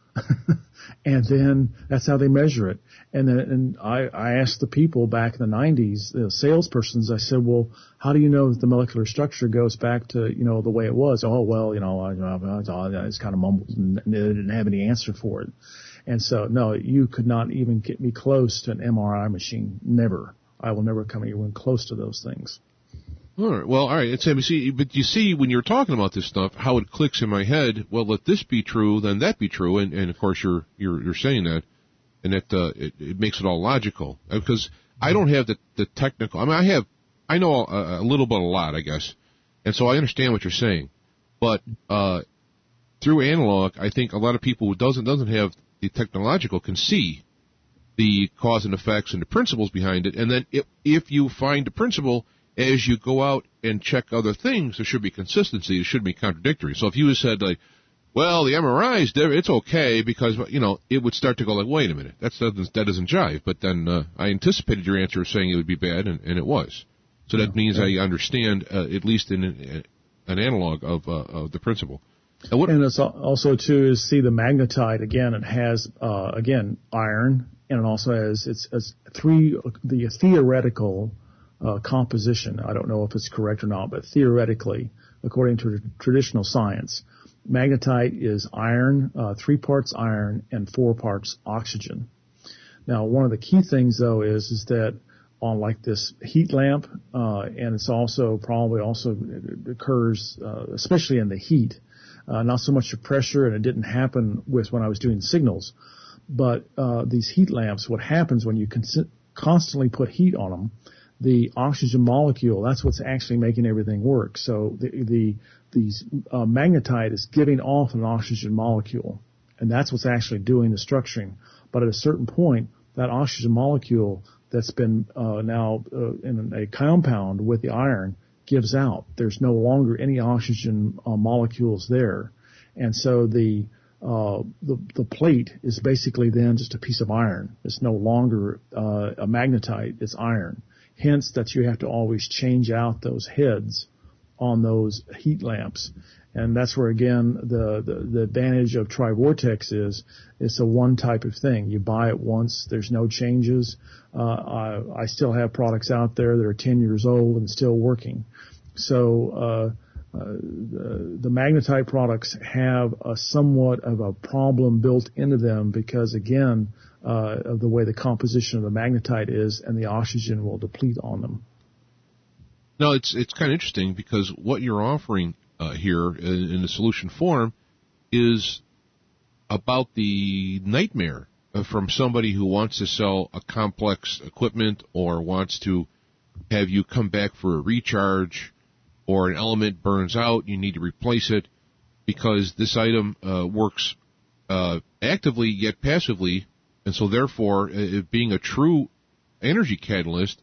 And then that's how they measure it. And then and I, I asked the people back in the nineties, the salespersons, I said, well, how do you know that the molecular structure goes back to, you know, the way it was? Oh, well, you know, I, I, I just kind of mumbled and they didn't have any answer for it. And so, no, you could not even get me close to an M R I machine. Never. I will never come even close to those things. All right. Well, all right. It's, see, but you see, when you're talking about this stuff, how it clicks in my head. Well, let this be true, then that be true, and, and of course you're you're you're saying that, and that uh, it, it makes it all logical. Because I don't have the the technical. I mean, I have, I know a, a little but a lot, I guess, and so I understand what you're saying. But uh, through analog, I think a lot of people who doesn't doesn't have the technological can see the cause and effects and the principles behind it, and then if if you find the principle, as you go out and check other things, there should be consistency. It shouldn't be contradictory. So if you said, like, well, the M R I is there, it's okay because, you know, it would start to go like, wait a minute, that's, that doesn't, that doesn't jive. But then uh, I anticipated your answer saying it would be bad, and, and it was. So that means yeah. I understand, uh, at least in an, an analog of, uh, of the principle. And, what, and it's also, too, is see the magnetite, again, it has, uh, again, iron, and it also has, it's, it's three, the theoretical Uh, composition. I don't know if it's correct or not, but theoretically, according to traditional science, magnetite is iron, uh, three parts iron and four parts oxygen. Now, one of the key things, though, is is that on like this heat lamp, uh, and it's also probably also it occurs, uh, especially in the heat, uh, not so much the pressure, and it didn't happen with when I was doing signals, but, uh, these heat lamps, what happens when you cons- constantly put heat on them, the oxygen molecule, that's what's actually making everything work. So the, the, these, uh, magnetite is giving off an oxygen molecule, and that's what's actually doing the structuring. But at a certain point, that oxygen molecule that's been uh, now uh, in a compound with the iron gives out. There's no longer any oxygen uh, molecules there, and so the, uh, the the plate is basically then just a piece of iron. It's no longer uh, a magnetite; it's iron. Hence, that you have to always change out those heads on those heat lamps. And that's where, again, the, the, the advantage of Trivortex is it's a one type of thing. You buy it once. There's no changes. Uh, I, I still have products out there that are ten years old and still working. So uh, uh, the, the magnetite products have a somewhat of a problem built into them because, again, uh, of the way the composition of the magnetite is, and the oxygen will deplete on them. No, it's it's kind of interesting because what you're offering Uh, here in, in the solution form is about the nightmare uh, from somebody who wants to sell a complex equipment or wants to have you come back for a recharge, or an element burns out, you need to replace it because this item uh, works uh, actively yet passively, and so therefore, uh, being a true energy catalyst,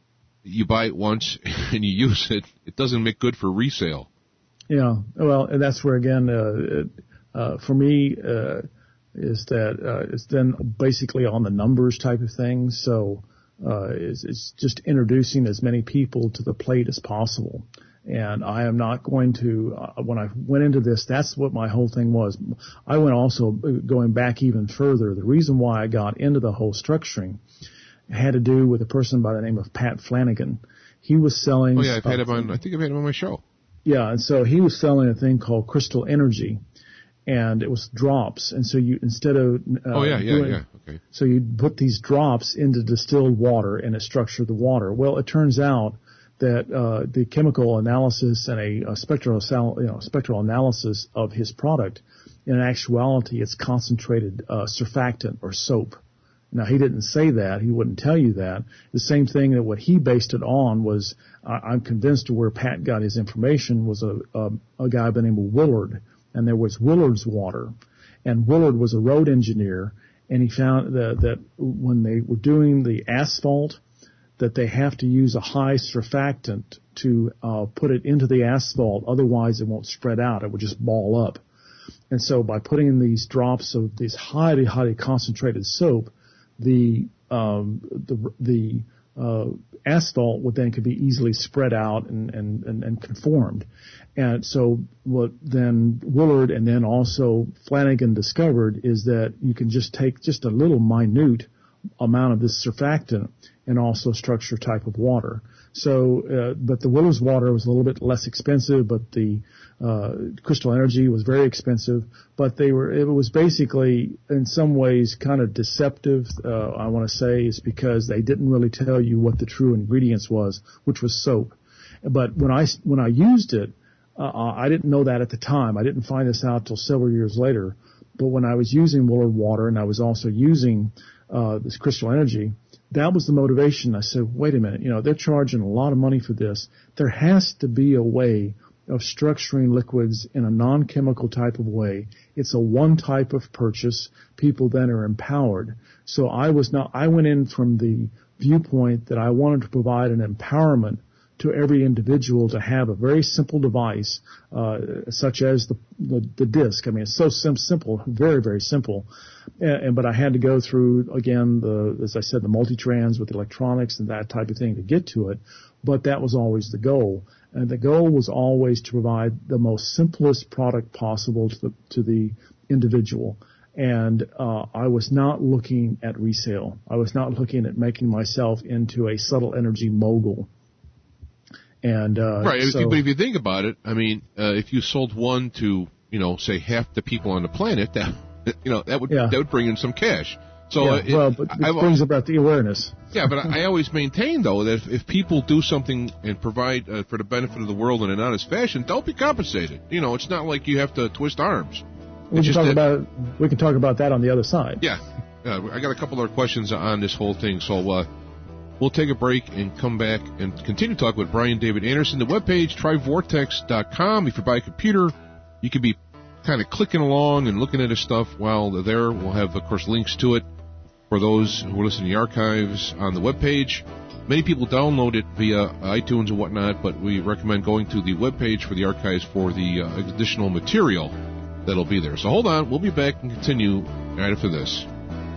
you buy it once and you use it, it doesn't make good for resale. Yeah, well, and that's where, again, uh, it, uh, for me, uh, is that, uh, it's then basically on the numbers type of thing. So, uh, it's, it's just introducing as many people to the plate as possible. And I am not going to, uh, when I went into this, that's what my whole thing was. I went also going back even further. The reason why I got into the whole structuring had to do with a person by the name of Pat Flanagan. He was selling. Oh yeah, I've had him on, I think I've had him on my show. Yeah, and so he was selling a thing called Crystal Energy, and it was drops. And so you, instead of uh, oh yeah, yeah, doing, yeah, okay. So you put these drops into distilled water, and it structured the water. Well, it turns out that uh, the chemical analysis and a, a spectral, you know, spectral analysis of his product, in actuality, it's concentrated uh, surfactant or soap. Now, he didn't say that. He wouldn't tell you that. The same thing that what he based it on was, uh, I'm convinced where Pat got his information was a, a, a guy by the name of Willard. And there was Willard's water. And Willard was a road engineer. And he found that, that when they were doing the asphalt, that they have to use a high surfactant to uh, put it into the asphalt. Otherwise, it won't spread out. It would just ball up. And so by putting in these drops of this highly, highly concentrated soap, the um, the the uh, asphalt would then could be easily spread out and, and, and, and conformed. And so what then Willard and then also Flanagan discovered is that you can just take just a little minute amount of this surfactant and also structure type of water. So, uh, but the Willard's water was a little bit less expensive, but the uh, Crystal Energy was very expensive. But they were, it was basically in some ways kind of deceptive. Uh, I want to say is because they didn't really tell you what the true ingredients was, which was soap. But when I when I used it, uh, I didn't know that at the time. I didn't find this out till several years later. But when I was using Willard water and I was also using uh, this Crystal Energy, that was the motivation. I said, wait a minute, you know, they're charging a lot of money for this. There has to be a way of structuring liquids in a non-chemical type of way. It's a one type of purchase. People then are empowered. So I was not, I went in from the viewpoint that I wanted to provide an empowerment to every individual to have a very simple device, uh, such as the, the, the disc. I mean, it's so sim- simple, very, very simple. And, and, but I had to go through, again, the, as I said, the multi-trans with electronics and that type of thing to get to it. But that was always the goal. And the goal was always to provide the most simplest product possible to the, to the individual. And, uh, I was not looking at resale. I was not looking at making myself into a subtle energy mogul. And, uh, right, so, but if you think about it, I mean, uh, if you sold one to, you know, say half the people on the planet, that, you know, that would, yeah. that would bring in some cash. So yeah, it, well, but it I've, brings about the awareness. Yeah, but I always maintain, though, that if, if people do something and provide uh, for the benefit of the world in an honest fashion, they'll be compensated. You know, it's not like you have to twist arms. We it's can just talk that, about we can talk about that on the other side. Yeah, uh, I got a couple other questions on this whole thing, so uh, we'll take a break and come back and continue talking with Brian David Anderson. The webpage, tri vortex dot com. If you buy a computer, you can be kind of clicking along and looking at his stuff while they're there. We'll have, of course, links to it for those who are listening to the archives on the webpage. Many people download it via iTunes and whatnot, but we recommend going to the webpage for the archives for the uh, additional material that'll be there. So hold on. We'll be back and continue right after this.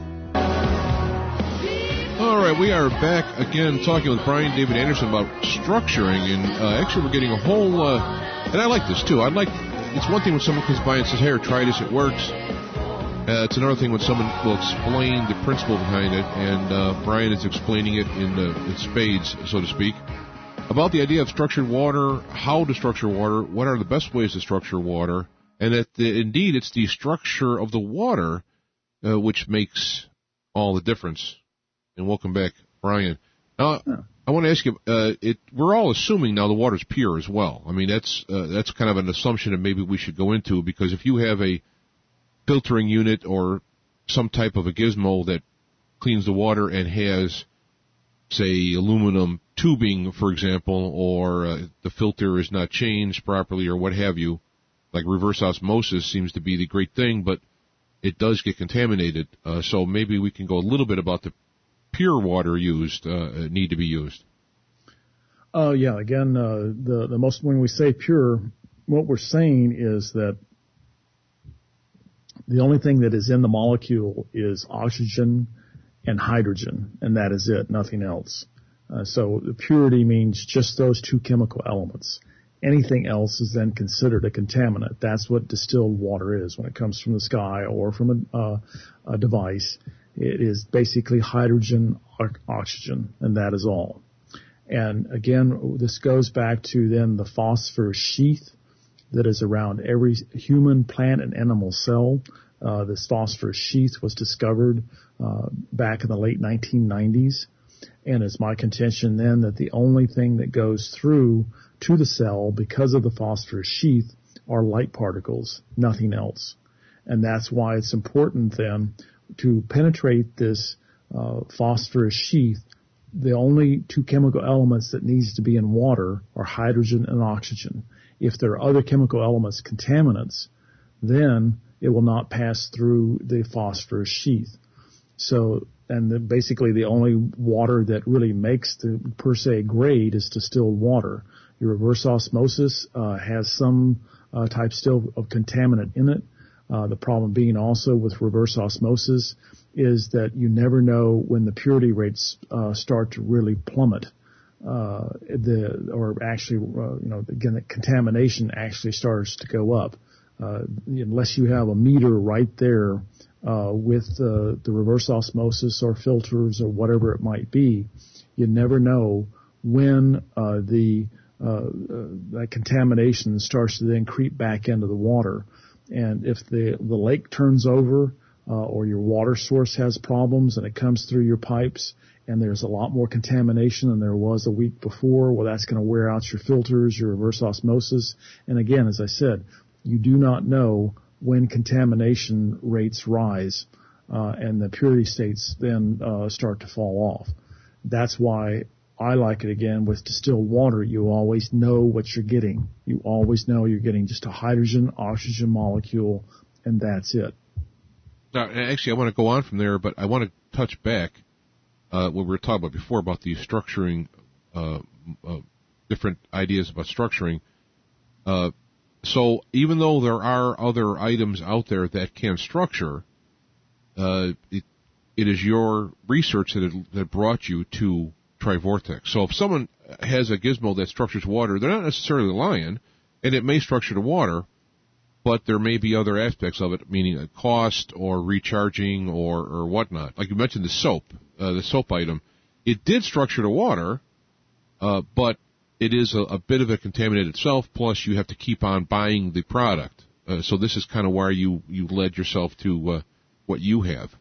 All right, we are back again talking with Brian David Anderson about structuring, and uh, actually we're getting a whole, uh, and I like this too. I like, it's one thing when someone comes by and says, "Here, try this, it works." Uh, it's another thing when someone will explain the principle behind it, and uh, Brian is explaining it in, the, in spades, so to speak, about the idea of structured water, how to structure water, what are the best ways to structure water, and that the, indeed it's the structure of the water uh, which makes all the difference. And welcome back, Brian. Now, yeah. I want to ask you, uh, it, we're all assuming now the water's pure as well. I mean, that's uh, that's kind of an assumption that maybe we should go into, because if you have a filtering unit or some type of a gizmo that cleans the water and has, say, aluminum tubing, for example, or uh, the filter is not changed properly or what have you, like reverse osmosis seems to be the great thing, but it does get contaminated. Uh, so maybe we can go a little bit about the pure water used, uh, need to be used. Oh, uh, yeah. Again, uh, the, the most, when we say pure, what we're saying is that the only thing that is in the molecule is oxygen and hydrogen, and that is it, nothing else. Uh, so the purity means just those two chemical elements. Anything else is then considered a contaminant. That's what distilled water is when it comes from the sky or from a, uh, a device. It is basically hydrogen, oxygen, and that is all. And again, this goes back to then the phosphorus sheath that is around every human, plant, and animal cell. Uh, this phosphorus sheath was discovered uh, back in the late nineteen nineties. And it's my contention then that the only thing that goes through to the cell because of the phosphorus sheath are light particles, nothing else. And that's why it's important then to penetrate this uh, phosphorus sheath. The only two chemical elements that needs to be in water are hydrogen and oxygen. If there are other chemical elements, contaminants, then it will not pass through the phosphorus sheath. So, and the, basically the only water that really makes the per se grade is distilled water. Your reverse osmosis uh, has some uh, type still of contaminant in it. Uh, the problem being also with reverse osmosis is that you never know when the purity rates uh, start to really plummet. Uh, the or actually, uh, you know, again, the contamination actually starts to go up. Uh, unless you have a meter right there uh, with uh, the reverse osmosis or filters or whatever it might be, you never know when uh, the uh, uh, that contamination starts to then creep back into the water. And if the, the lake turns over, uh, or your water source has problems and it comes through your pipes and there's a lot more contamination than there was a week before, well, that's going to wear out your filters, your reverse osmosis. And again, as I said, you do not know when contamination rates rise, uh, and the purity states then, uh, start to fall off. That's why I like it again with distilled water. You always know what you're getting. You always know you're getting just a hydrogen, oxygen molecule, and that's it. Now, actually, I want to go on from there, but I want to touch back uh, what we were talking about before about the structuring, uh, uh, different ideas about structuring. Uh, so even though there are other items out there that can structure, uh, it, it is your research that, it, that brought you to Tri-Vortex. So if someone has a gizmo that structures water, they're not necessarily lying, and it may structure the water, but there may be other aspects of it, meaning a cost or recharging or, or whatnot. Like you mentioned the soap, uh, the soap item. It did structure the water, uh, but it is a, a bit of a contaminant itself, plus you have to keep on buying the product. Uh, so this is kind of where you, you led yourself to uh, what you have.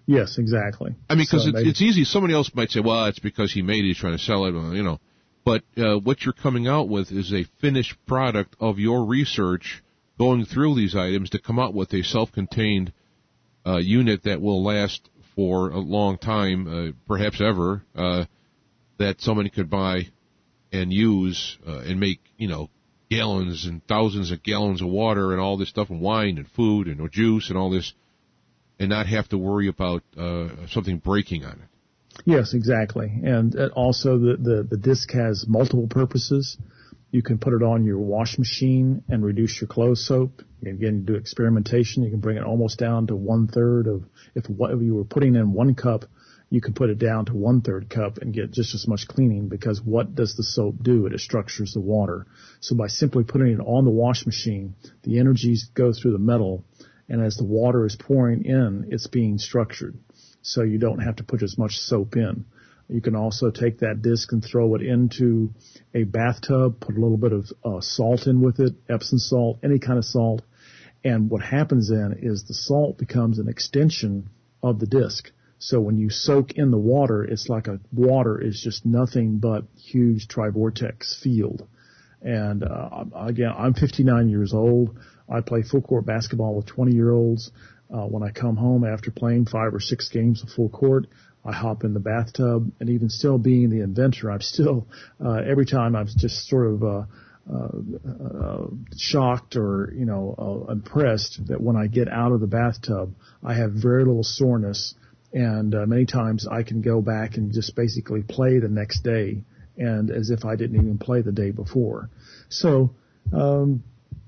Yes, exactly. I mean, because so it's, they, it's easy. Somebody else might say, well, it's because he made it, he's trying to sell it, you know. But uh, what you're coming out with is a finished product of your research going through these items to come out with a self-contained uh, unit that will last for a long time, uh, perhaps ever, uh, that somebody could buy and use uh, and make, you know, gallons and thousands of gallons of water and all this stuff and wine and food and juice and all this, and not have to worry about uh, something breaking on it. Yes, exactly. And also the, the, the disc has multiple purposes. You can put it on your wash machine and reduce your clothes soap. Again, you do experimentation. You can bring it almost down to one third of, if what if you were putting in one cup, you can put it down to one third cup and get just as much cleaning, because what does the soap do? It structures the water. So by simply putting it on the wash machine, the energies go through the metal, and as the water is pouring in, it's being structured. So you don't have to put as much soap in. You can also take that disc and throw it into a bathtub, put a little bit of uh, salt in with it, Epsom salt, any kind of salt. And what happens then is the salt becomes an extension of the disc. So when you soak in the water, it's like a water is just nothing but huge trivortex field. And uh, again, I'm fifty-nine years old. I play full court basketball with twenty year olds. Uh, when I come home after playing five or six games of full court, I hop in the bathtub, and even still being the inventor, I'm still, uh, every time I'm just sort of, uh, uh, uh, shocked or, you know, uh, impressed that when I get out of the bathtub, I have very little soreness. And, uh, many times I can go back and just basically play the next day, and as if I didn't even play the day before. So, um,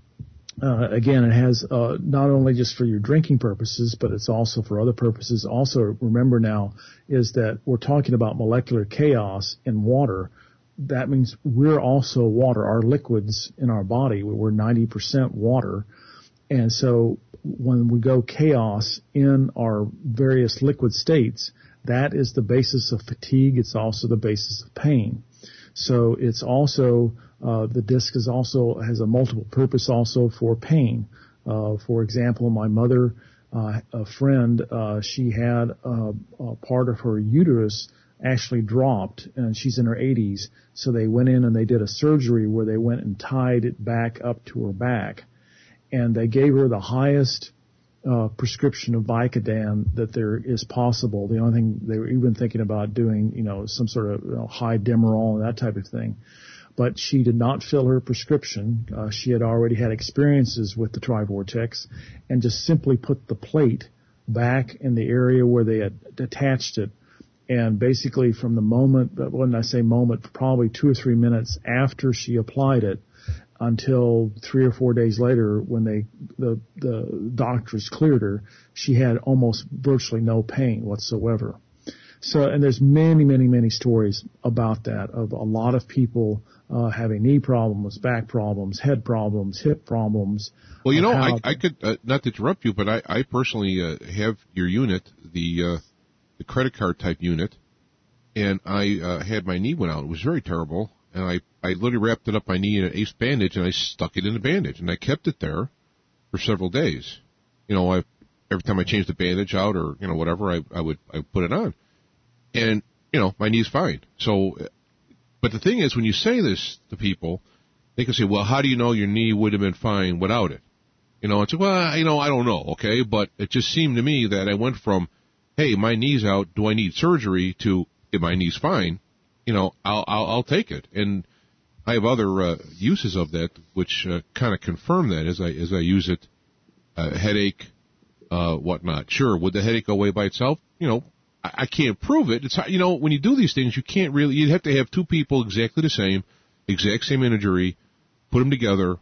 Uh, again, it has uh, not only just for your drinking purposes, but it's also for other purposes. Also, remember now is that we're talking about molecular chaos in water. That means we're also water. Our liquids in our body, we're ninety percent water. And so when we go chaos in our various liquid states, that is the basis of fatigue. It's also the basis of pain. So it's also Uh, the disc is also has a multiple purpose also for pain. Uh, for example, my mother, uh, a friend, uh, she had uh, a part of her uterus actually dropped, and she's in her eighties. So they went in and they did a surgery where they went and tied it back up to her back, and they gave her the highest uh, prescription of Vicodin that there is possible. The only thing they were even thinking about doing, you know, some sort of you know, high Demerol and that type of thing. But she did not fill her prescription. Uh, she had already had experiences with the Trivortex, and just simply put the plate back in the area where they had attached it. And basically from the moment, when I say moment, probably two or three minutes after she applied it until three or four days later when they the, the doctors cleared her, she had almost virtually no pain whatsoever. So, and there's many, many, many stories about that, of a lot of people uh, having knee problems, back problems, head problems, hip problems. Well, you know, I, I could, uh, not to interrupt you, but I, I personally uh, have your unit, the uh, the credit card type unit, and I uh, had my knee went out. It was very terrible, and I, I literally wrapped it up my knee in an ace bandage, and I stuck it in the bandage, and I kept it there for several days. You know, I every time I changed the bandage out or, you know, whatever, I, I would I would put it on. And, you know, my knee's fine. So, but the thing is, when you say this to people, they can say, well, how do you know your knee would have been fine without it? You know, it's, well, you know, I don't know, okay? But it just seemed to me that I went from, hey, my knee's out, do I need surgery, to, if my knee's fine, you know, I'll, I'll, I'll take it. And I have other uh, uses of that, which uh, kind of confirm that as I, as I use it, uh, headache, uh, whatnot. Sure, would the headache go away by itself? You know, I can't prove it. It's, you know, when you do these things, you can't really, you'd have to have two people exactly the same, exact same imagery, put them together,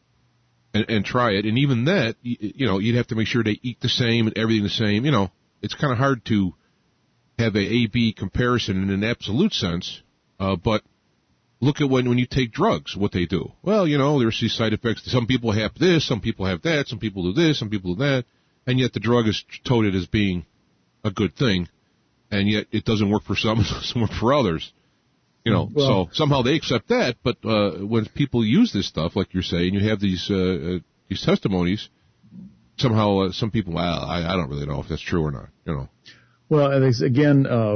and, and try it. And even that, you, you know, you'd have to make sure they eat the same and everything the same. You know, it's kind of hard to have a A B comparison in an absolute sense, uh, but look at when, when you take drugs, what they do. Well, you know, there's these side effects. Some people have this, some people have that, some people do this, some people do that, and yet the drug is touted as being a good thing. And yet it doesn't work for some, it doesn't work for others. You know, well, so somehow they accept that, but uh, when people use this stuff, like you're saying, you have these uh, uh, these testimonies, somehow uh, some people, well, I, I don't really know if that's true or not, you know. Well, and it's, again, uh,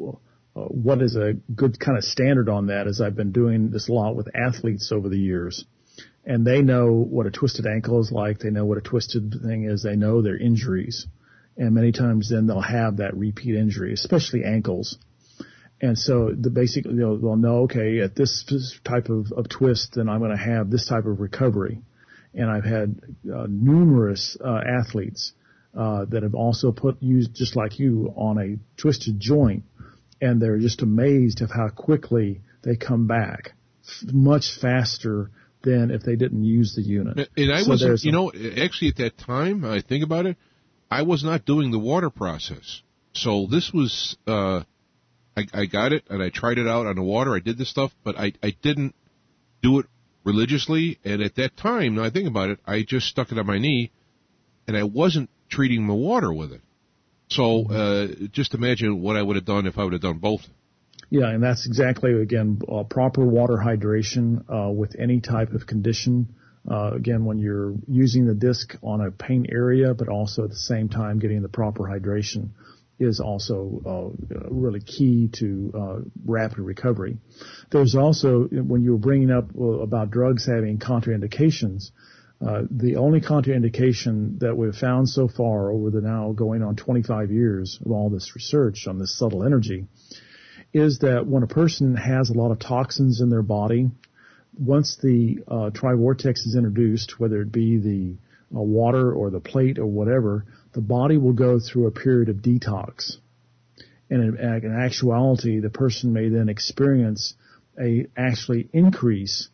what is a good kind of standard on that is I've been doing this a lot with athletes over the years. And they know what a twisted ankle is like. They know what a twisted thing is. They know their injuries. And many times then they'll have that repeat injury, especially ankles. And so the basically they'll, they'll know, okay, at this type of, of twist, then I'm going to have this type of recovery. And I've had uh, numerous uh, athletes uh, that have also put used just like you on a twisted joint, and they're just amazed of how quickly they come back, f- much faster than if they didn't use the unit. And I so was, you know, actually at that time, I think about it, I was not doing the water process. So this was, uh, I, I got it and I tried it out on the water. I did this stuff, but I, I didn't do it religiously. And at that time, now I think about it, I just stuck it on my knee and I wasn't treating the water with it. So, uh, just imagine what I would have done if I would have done both. Yeah, and that's exactly, again, uh, proper water hydration uh, with any type of condition. Uh, again, when you're using the disc on a pain area, but also at the same time getting the proper hydration is also uh, really key to uh, rapid recovery. There's also, when you were bringing up about drugs having contraindications, uh, the only contraindication that we've found so far over the now going on twenty-five years of all this research on this subtle energy is that when a person has a lot of toxins in their body, once the uh, Trivortex is introduced, whether it be the uh, water or the plate or whatever, the body will go through a period of detox. And in, in actuality, the person may then experience a actually increase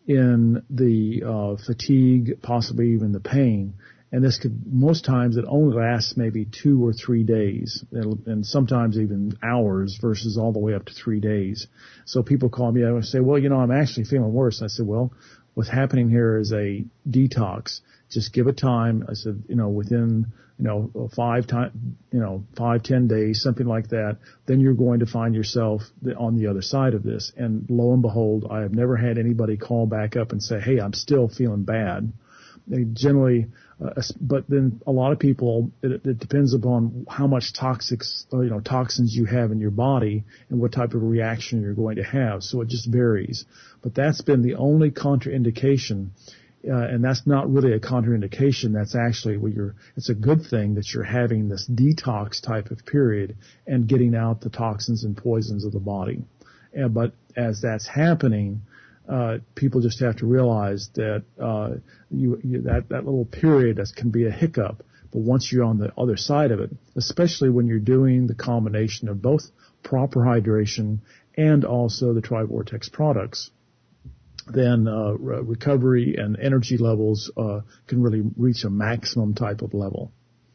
in the uh, fatigue, possibly even the pain. And this could, most times it only lasts maybe two or three days, and sometimes even hours versus all the way up to three days. So people call me up and say, well, you know, I'm actually feeling worse. And I said, well, what's happening here is a detox. Just give it time. I said, you know, within, you know, five time, you know, five, ten days, something like that, then you're going to find yourself on the other side of this. And lo and behold, I have never had anybody call back up and say, hey, I'm still feeling bad. They generally, uh, but then a lot of people, it, it depends upon how much toxics, or, you know, toxins you have in your body and what type of reaction you're going to have. So it just varies. But that's been the only contraindication, uh, and that's not really a contraindication. That's actually what you're. It's a good thing that you're having this detox type of period and getting out the toxins and poisons of the body. And, but as that's happening, Uh, people just have to realize that uh, you, you, that that little period that can be a hiccup, but once you're on the other side of it, especially when you're doing the combination of both proper hydration and also the Trivortex products, then uh, re- recovery and energy levels uh, can really reach a maximum type of level.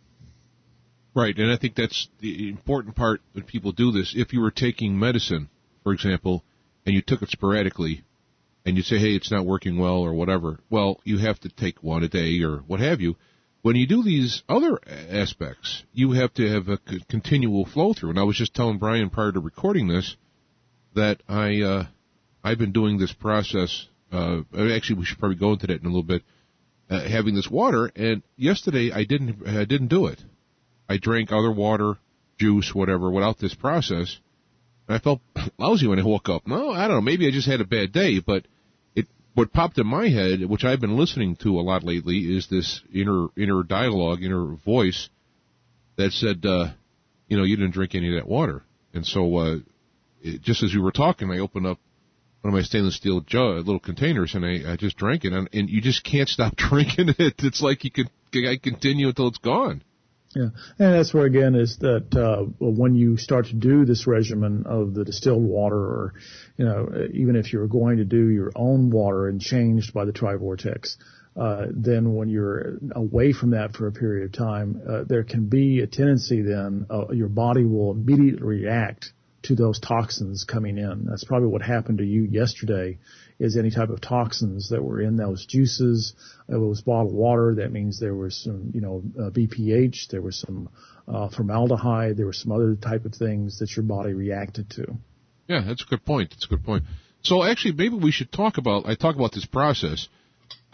Right, and I think that's the important part when people do this. If you were taking medicine, for example, and you took it sporadically, and you say, hey, it's not working well or whatever, well, you have to take one a day or what have you. When you do these other aspects, you have to have a continual flow through. And I was just telling Brian prior to recording this that I, uh, I've been doing this process, uh, actually we should probably go into that in a little bit, uh, having this water, and yesterday I didn't, I didn't do it. I drank other water, juice, whatever, without this process. And I felt lousy when I woke up. No, I don't know, maybe I just had a bad day, but what popped in my head, which I've been listening to a lot lately, is this inner inner dialogue, inner voice that said, uh, you know, you didn't drink any of that water. And so uh, it, just as we were talking, I opened up one of my stainless steel jug, little containers, and I, I just drank it. And, and you just can't stop drinking it. It's like you could I continue until it's gone. Yeah, and that's where, again, is that uh, when you start to do this regimen of the distilled water, or, you know, even if you're going to do your own water and changed by the Trivortex, uh, then when you're away from that for a period of time, uh, there can be a tendency then uh, your body will immediately react to those toxins coming in. That's probably what happened to you yesterday, is any type of toxins that were in those juices. It was bottled water. That means there was some, you know, uh, B P H, there was some uh, formaldehyde, there were some other type of things that your body reacted to. Yeah, that's a good point. That's a good point. So actually, maybe we should talk about, I talk about this process.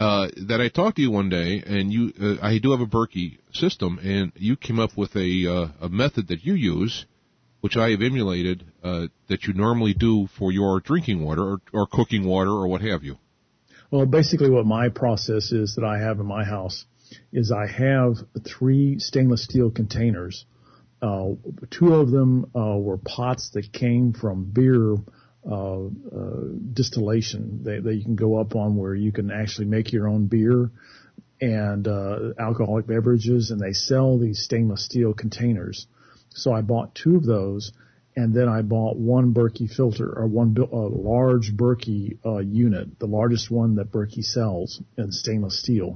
uh, that I talked to you one day, and you, uh, I do have a Berkey system, and you came up with a uh, a method that you use, which I have emulated, uh, that you normally do for your drinking water or, or cooking water or what have you. Well, basically what my process is that I have in my house is I have three stainless steel containers. Uh, two of them uh, were pots that came from beer uh, uh, distillation that, that you can go up on, where you can actually make your own beer and uh, alcoholic beverages, and they sell these stainless steel containers. So I bought two of those, and then I bought one Berkey filter, or one uh, large Berkey uh, unit, the largest one that Berkey sells in stainless steel.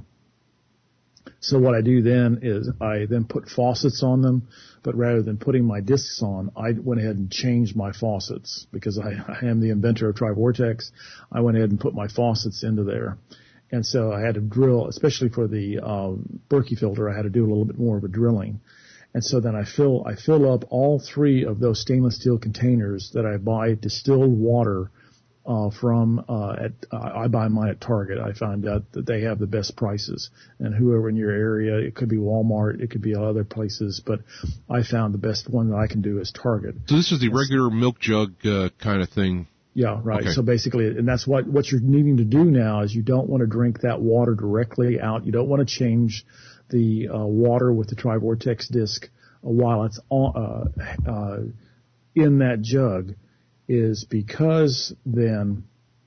So what I do then is I then put faucets on them, but rather than putting my discs on, I went ahead and changed my faucets because I, I am the inventor of Tri-Vortex. I went ahead and put my faucets into there. And so I had to drill, especially for the uh, Berkey filter, I had to do a little bit more of a drilling. And so then I fill, I fill up all three of those stainless steel containers that I buy distilled water uh, from, uh, at, uh, I buy mine at Target. I find out that they have the best prices, and whoever in your area, it could be Walmart, it could be other places, but I found the best one that I can do is Target. So this is the regular milk jug, uh, kind of thing. Yeah, right. Okay. So basically, and that's what, what you're needing to do now is you don't want to drink that water directly out. You don't want to change the uh, water with the Tri-Vortex disc uh, while it's on, uh, uh, in that jug, is because then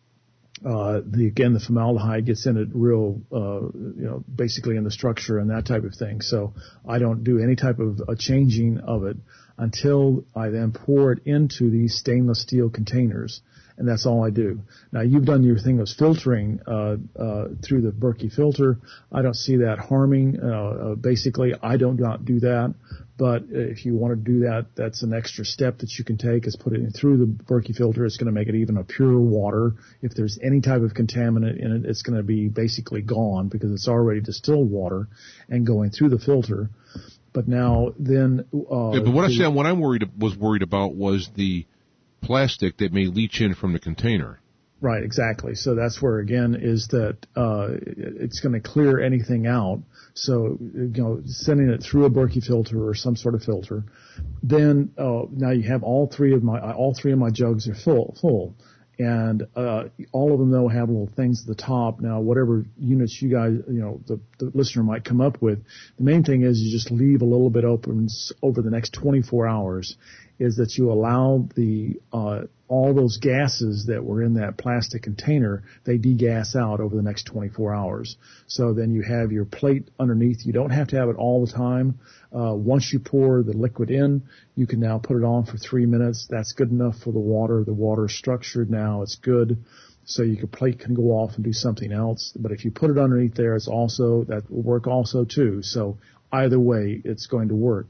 uh, the again the formaldehyde gets in it real uh, you know basically in the structure and that type of thing. So I don't do any type of a changing of it until I then pour it into these stainless steel containers. And that's all I do. Now, you've done your thing of filtering uh, uh, through the Berkey filter. I don't see that harming. Uh, uh, basically, I don't not do that. But if you want to do that, that's an extra step that you can take, is put it in through the Berkey filter. It's going to make it even a pure water. If there's any type of contaminant in it, it's going to be basically gone because it's already distilled water and going through the filter. But now then... Uh, yeah, but what, the, I, what I'm worried was worried about was the plastic that may leach in from the container. Right, exactly. So that's where, again, is that uh, it's going to clear anything out. So, you know, sending it through a Berkey filter or some sort of filter. Then uh, now you have all three of my all three of my jugs are full, full, and uh, all of them though have little things at the top. Now, whatever units you guys, you know, the, the listener might come up with, the main thing is you just leave a little bit open over the next twenty-four hours. Is that you allow the uh, all those gases that were in that plastic container, they degas out over the next twenty-four hours. So then you have your plate underneath. You don't have to have it all the time. Uh, once you pour the liquid in, you can now put it on for three minutes. That's good enough for the water. The water is structured now. It's good. So your plate can go off and do something else. But if you put it underneath there, it's also, that will work also too. So either way, it's going to work.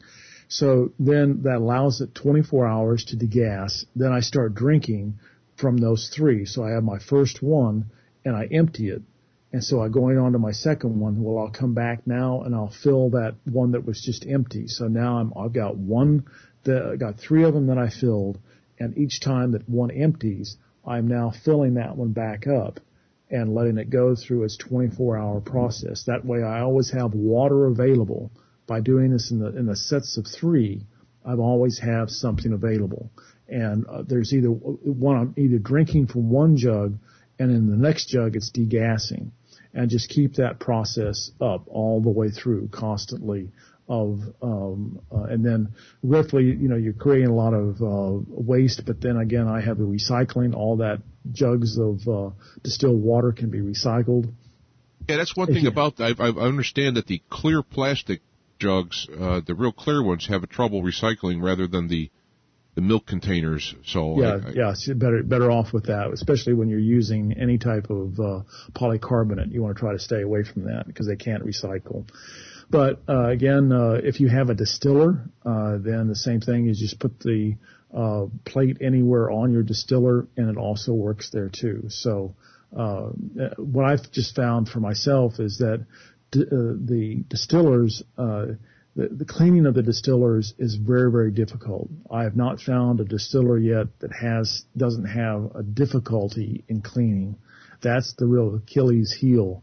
So then that allows it twenty-four hours to degas. Then I start drinking from those three. So I have my first one and I empty it. And so I go on to my second one. Well, I'll come back now and I'll fill that one that was just empty. So now I'm, I've got one, that, I got three of them that I filled. And each time that one empties, I'm now filling that one back up and letting it go through its twenty-four hour process. That way I always have water available. By doing this in the in the sets of three, I've always have something available, and uh, there's either one I'm either drinking from one jug, and in the next jug it's degassing, and just keep that process up all the way through constantly. Of um, uh, and then roughly, you know, you're creating a lot of uh, waste, but then again, I have the recycling. All that jugs of uh, distilled water can be recycled. Yeah, that's one thing about that. I, I understand that the clear plastic jugs, uh, the real clear ones, have a trouble recycling rather than the the milk containers. So yeah, I, I, yeah, so better better off with that, especially when you're using any type of uh, polycarbonate. You want to try to stay away from that because they can't recycle. But uh, again, uh, if you have a distiller, uh, then the same thing is just put the uh, plate anywhere on your distiller, and it also works there too. So uh, what I've just found for myself is that D- uh, the distillers, uh, the, the cleaning of the distillers is very, very difficult. I have not found a distiller yet that has doesn't have a difficulty in cleaning. That's the real Achilles heel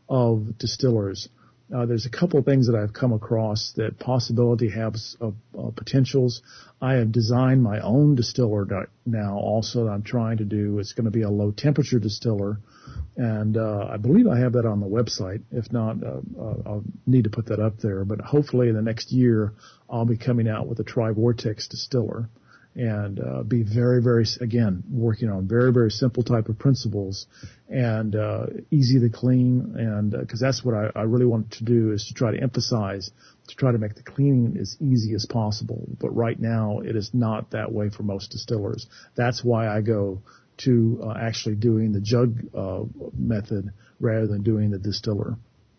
of distillers. Uh, there's a couple of things that I've come across that possibility has uh, uh, potentials. I have designed my own distiller now also that I'm trying to do. It's going to be a low temperature distiller. And uh, I believe I have that on the website. If not, uh, uh, I'll need to put that up there. But hopefully in the next year, I'll be coming out with a Tri-Vortex distiller and uh, be very, very, again, working on very, very simple type of principles and uh, easy to clean. And because uh, that's what I, I really want to do is to try to emphasize, to try to make the cleaning as easy as possible. But right now, it is not that way for most distillers. That's why I go to uh, actually doing the jug uh, method rather than doing the distiller.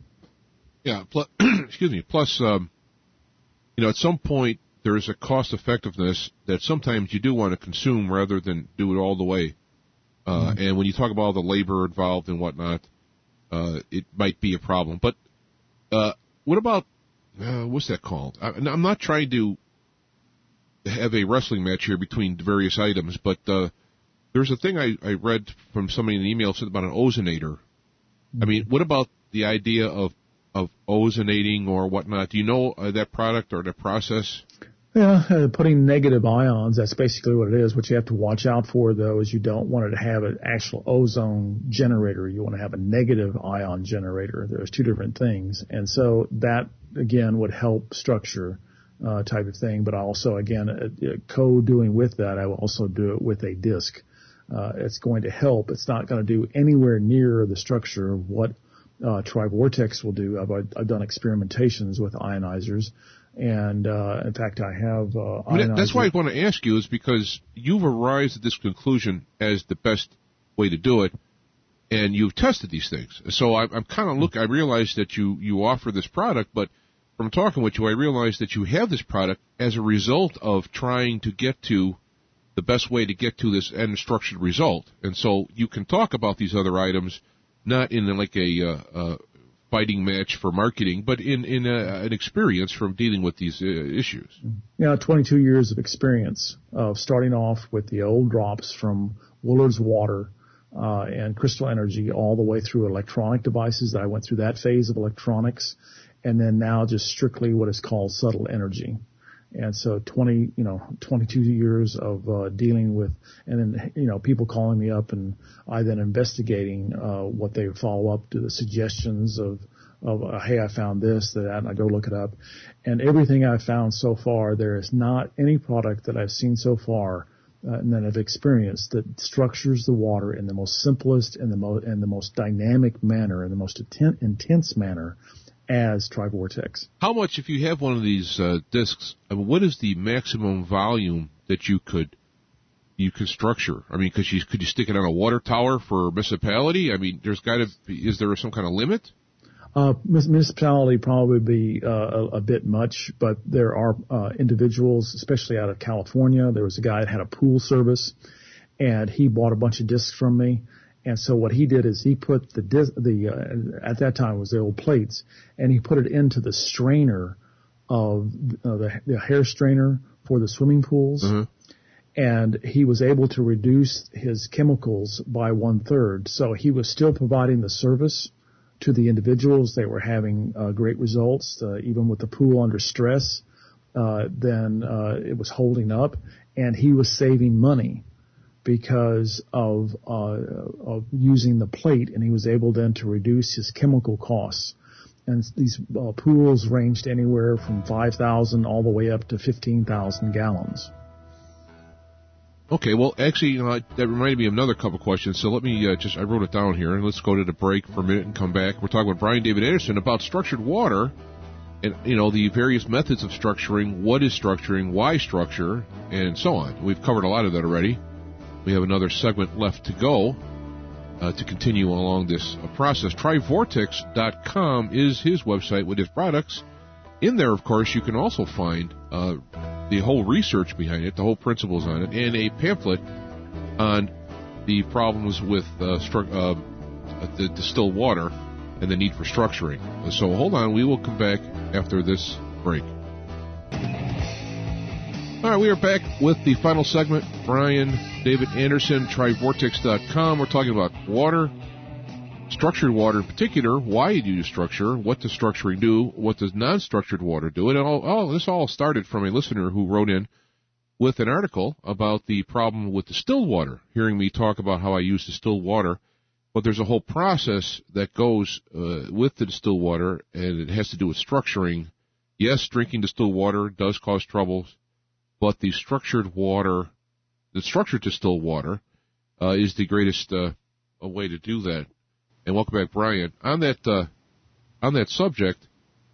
Yeah, plus, excuse me. Plus, um, you know, at some point there is a cost effectiveness that sometimes you do want to consume rather than do it all the way. Uh, mm-hmm. And when you talk about all the labor involved and whatnot, uh, it might be a problem. But uh, what about uh, what's that called? I, I'm not trying to have a wrestling match here between various items, but uh, there's a thing I, I read from somebody in the email said about an ozonator. I mean, what about the idea of, of ozonating or whatnot? Do you know uh, that product or the process? Yeah, uh, putting negative ions, that's basically what it is. What you have to watch out for, though, is you don't want it to have an actual ozone generator. You want to have a negative ion generator. There's two different things. And so that, again, would help structure uh, type of thing. But also, again, uh, co-doing with that, I will also do it with a disc. Uh, it's going to help. It's not going to do anywhere near the structure of what uh, Tri-Vortex will do. I've, I've done experimentations with ionizers, and uh, in fact, I have. Uh, I mean, that's why I want to ask you is because you've arrived at this conclusion as the best way to do it, and you've tested these things. So I, I'm kind of look. I realize that you you offer this product, but from talking with you, I realize that you have this product as a result of trying to get to the best way to get to this end structured result. And so you can talk about these other items, not in like a uh, uh, fighting match for marketing, but in, in a, an experience from dealing with these uh, issues. Yeah, twenty-two years of experience of starting off with the old drops from Willard's Water uh, and Crystal Energy all the way through electronic devices. I went through that phase of electronics, and then now just strictly what is called subtle energy. And so twenty, you know, twenty-two years of uh, dealing with, and then, you know, people calling me up and I then investigating uh, what they follow up to the suggestions of, of uh, hey, I found this, that, and I go look it up. And everything I've found so far, there is not any product that I've seen so far uh, and that I've experienced that structures the water in the most simplest and the, mo- and the most dynamic manner and the most inten- intense manner as Tri-Vortex. How much, if you have one of these uh, discs, I mean, what is the maximum volume that you could you could structure? I mean, could you could you stick it on a water tower for a municipality? I mean, there's got to be, is there some kind of limit? Uh, municipality probably be uh, a, a bit much, but there are uh, individuals, especially out of California. There was a guy that had a pool service, and he bought a bunch of discs from me. And so what he did is he put the dis- the uh, at that time it was the old plates, and he put it into the strainer of uh, the, the hair strainer for the swimming pools, mm-hmm. and he was able to reduce his chemicals by one third. So he was still providing the service to the individuals. They were having uh, great results, uh, even with the pool under stress. Uh, then uh, it was holding up, and he was saving money because of, uh, of using the plate, and he was able then to reduce his chemical costs. And these uh, pools ranged anywhere from five thousand all the way up to fifteen thousand gallons. Okay, well, actually, you know, that reminded me of another couple questions, so let me uh, just, I wrote it down here, and let's go to the break for a minute and come back. We're talking with Brian David Anderson about structured water and, you know, the various methods of structuring, what is structuring, why structure, and so on. We've covered a lot of that already. We have another segment left to go uh, to continue along this uh, process. Tri Vortex dot com is his website with his products. In there, of course, you can also find uh, the whole research behind it, the whole principles on it, and a pamphlet on the problems with uh, stru- uh, the distilled water and the need for structuring. So hold on, we will come back after this break. All right, we are back with the final segment. Brian David Anderson, Tri Vortex dot com. We're talking about water structured water in particular, why you use structure, what does structuring do, what does non-structured water do. And all, oh, this all started from a listener who wrote in with an article about the problem with distilled water, hearing me talk about how I use distilled water. But there's a whole process that goes uh, with the distilled water, and it has to do with structuring. Yes, drinking distilled water does cause troubles, but the structured water, the structured distilled water, uh, is the greatest uh, way to do that. And welcome back, Brian. On that uh, on that subject,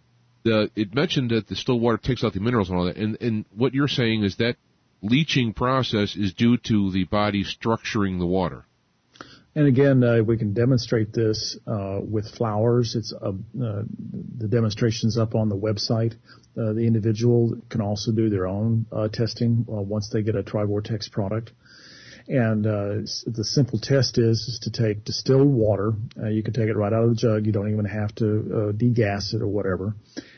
the, it mentioned that distilled water takes out the minerals and all that, and, and what you're saying is that leaching process is due to the body structuring the water. And again, uh, we can demonstrate this uh, with flowers. It's uh, uh, the demonstration's up on the website. Uh, the individual can also do their own uh, testing uh, once they get a TriVortex product. And uh, the simple test is, is to take distilled water. Uh, you can take it right out of the jug. You don't even have to uh, degas it or whatever.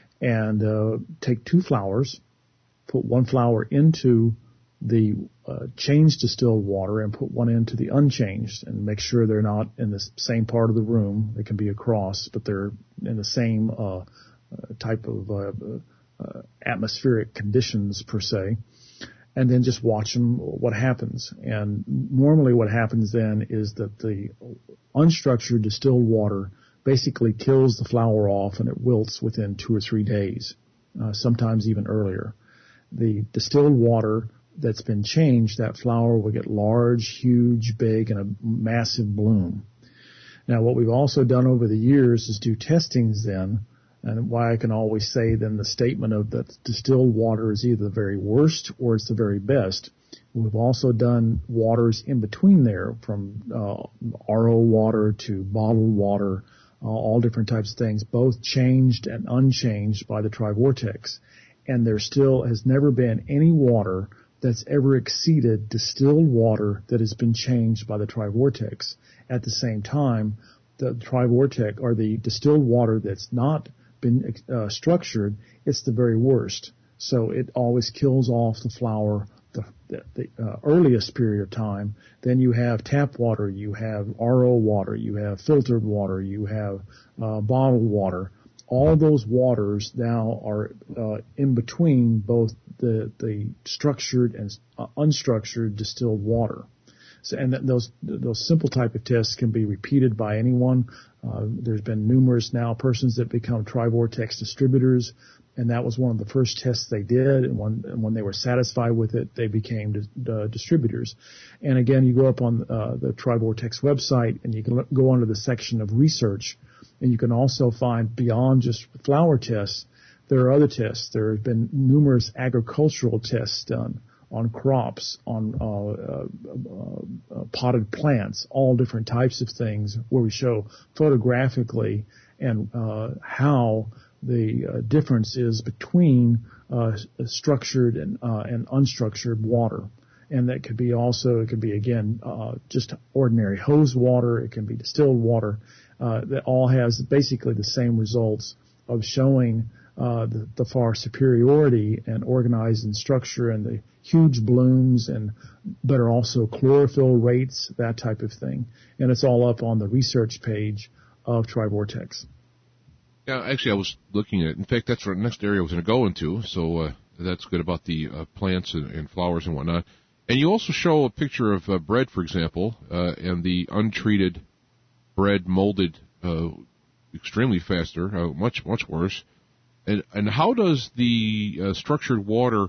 And uh, take two flowers, put one flower into the uh, changed distilled water and put one into the unchanged, and make sure they're not in the same part of the room. They can be across, but they're in the same uh, uh, type of uh, uh, atmospheric conditions per se. And then just watch them, what happens. And normally what happens then is that the unstructured distilled water basically kills the flower off, and it wilts within two or three days, uh, sometimes even earlier. The distilled water that's been changed, that flower will get large, huge, big, and a massive bloom. Now, what we've also done over the years is do testings then, and why I can always say then the statement of that distilled water is either the very worst or it's the very best. We've also done waters in between there, from uh, R O water to bottled water, uh, all different types of things, both changed and unchanged by the TriVortex. And there still has never been any water that's ever exceeded distilled water that has been changed by the TriVortex. At the same time, the TriVortex, or the distilled water that's not been uh, structured, it's the very worst. So it always kills off the flower the, the, the uh, earliest period of time. Then you have tap water, you have R O water, you have filtered water, you have uh, bottled water. All those waters now are uh, in between both the the structured and uh, unstructured distilled water. So, and th- those those simple type of tests can be repeated by anyone. Uh, there's been numerous now persons that become TriVortex distributors, and that was one of the first tests they did. And when and when they were satisfied with it, they became di- uh, distributors. And again, you go up on uh, the TriVortex website, and you can l- go under the section of research. And you can also find, beyond just flower tests, there are other tests. There have been numerous agricultural tests done on crops, on uh, uh, uh, potted plants, all different types of things, where we show photographically and uh, how the uh, difference is between uh, structured and, uh, and unstructured water. And that could be also, it could be, again, uh, just ordinary hose water. It can be distilled water. Uh, that all has basically the same results of showing uh, the, the far superiority and organized in structure and the huge blooms, and but are also chlorophyll rates, that type of thing. And it's all up on the research page of TriVortex. Yeah, actually, I was looking at it. In fact, that's the next area I was going to go into, so uh, that's good about the uh, plants and, and flowers and whatnot. And you also show a picture of uh, bread, for example, uh, and the untreated bread molded uh, extremely faster, uh, much, much worse. And, and how does the uh, structured water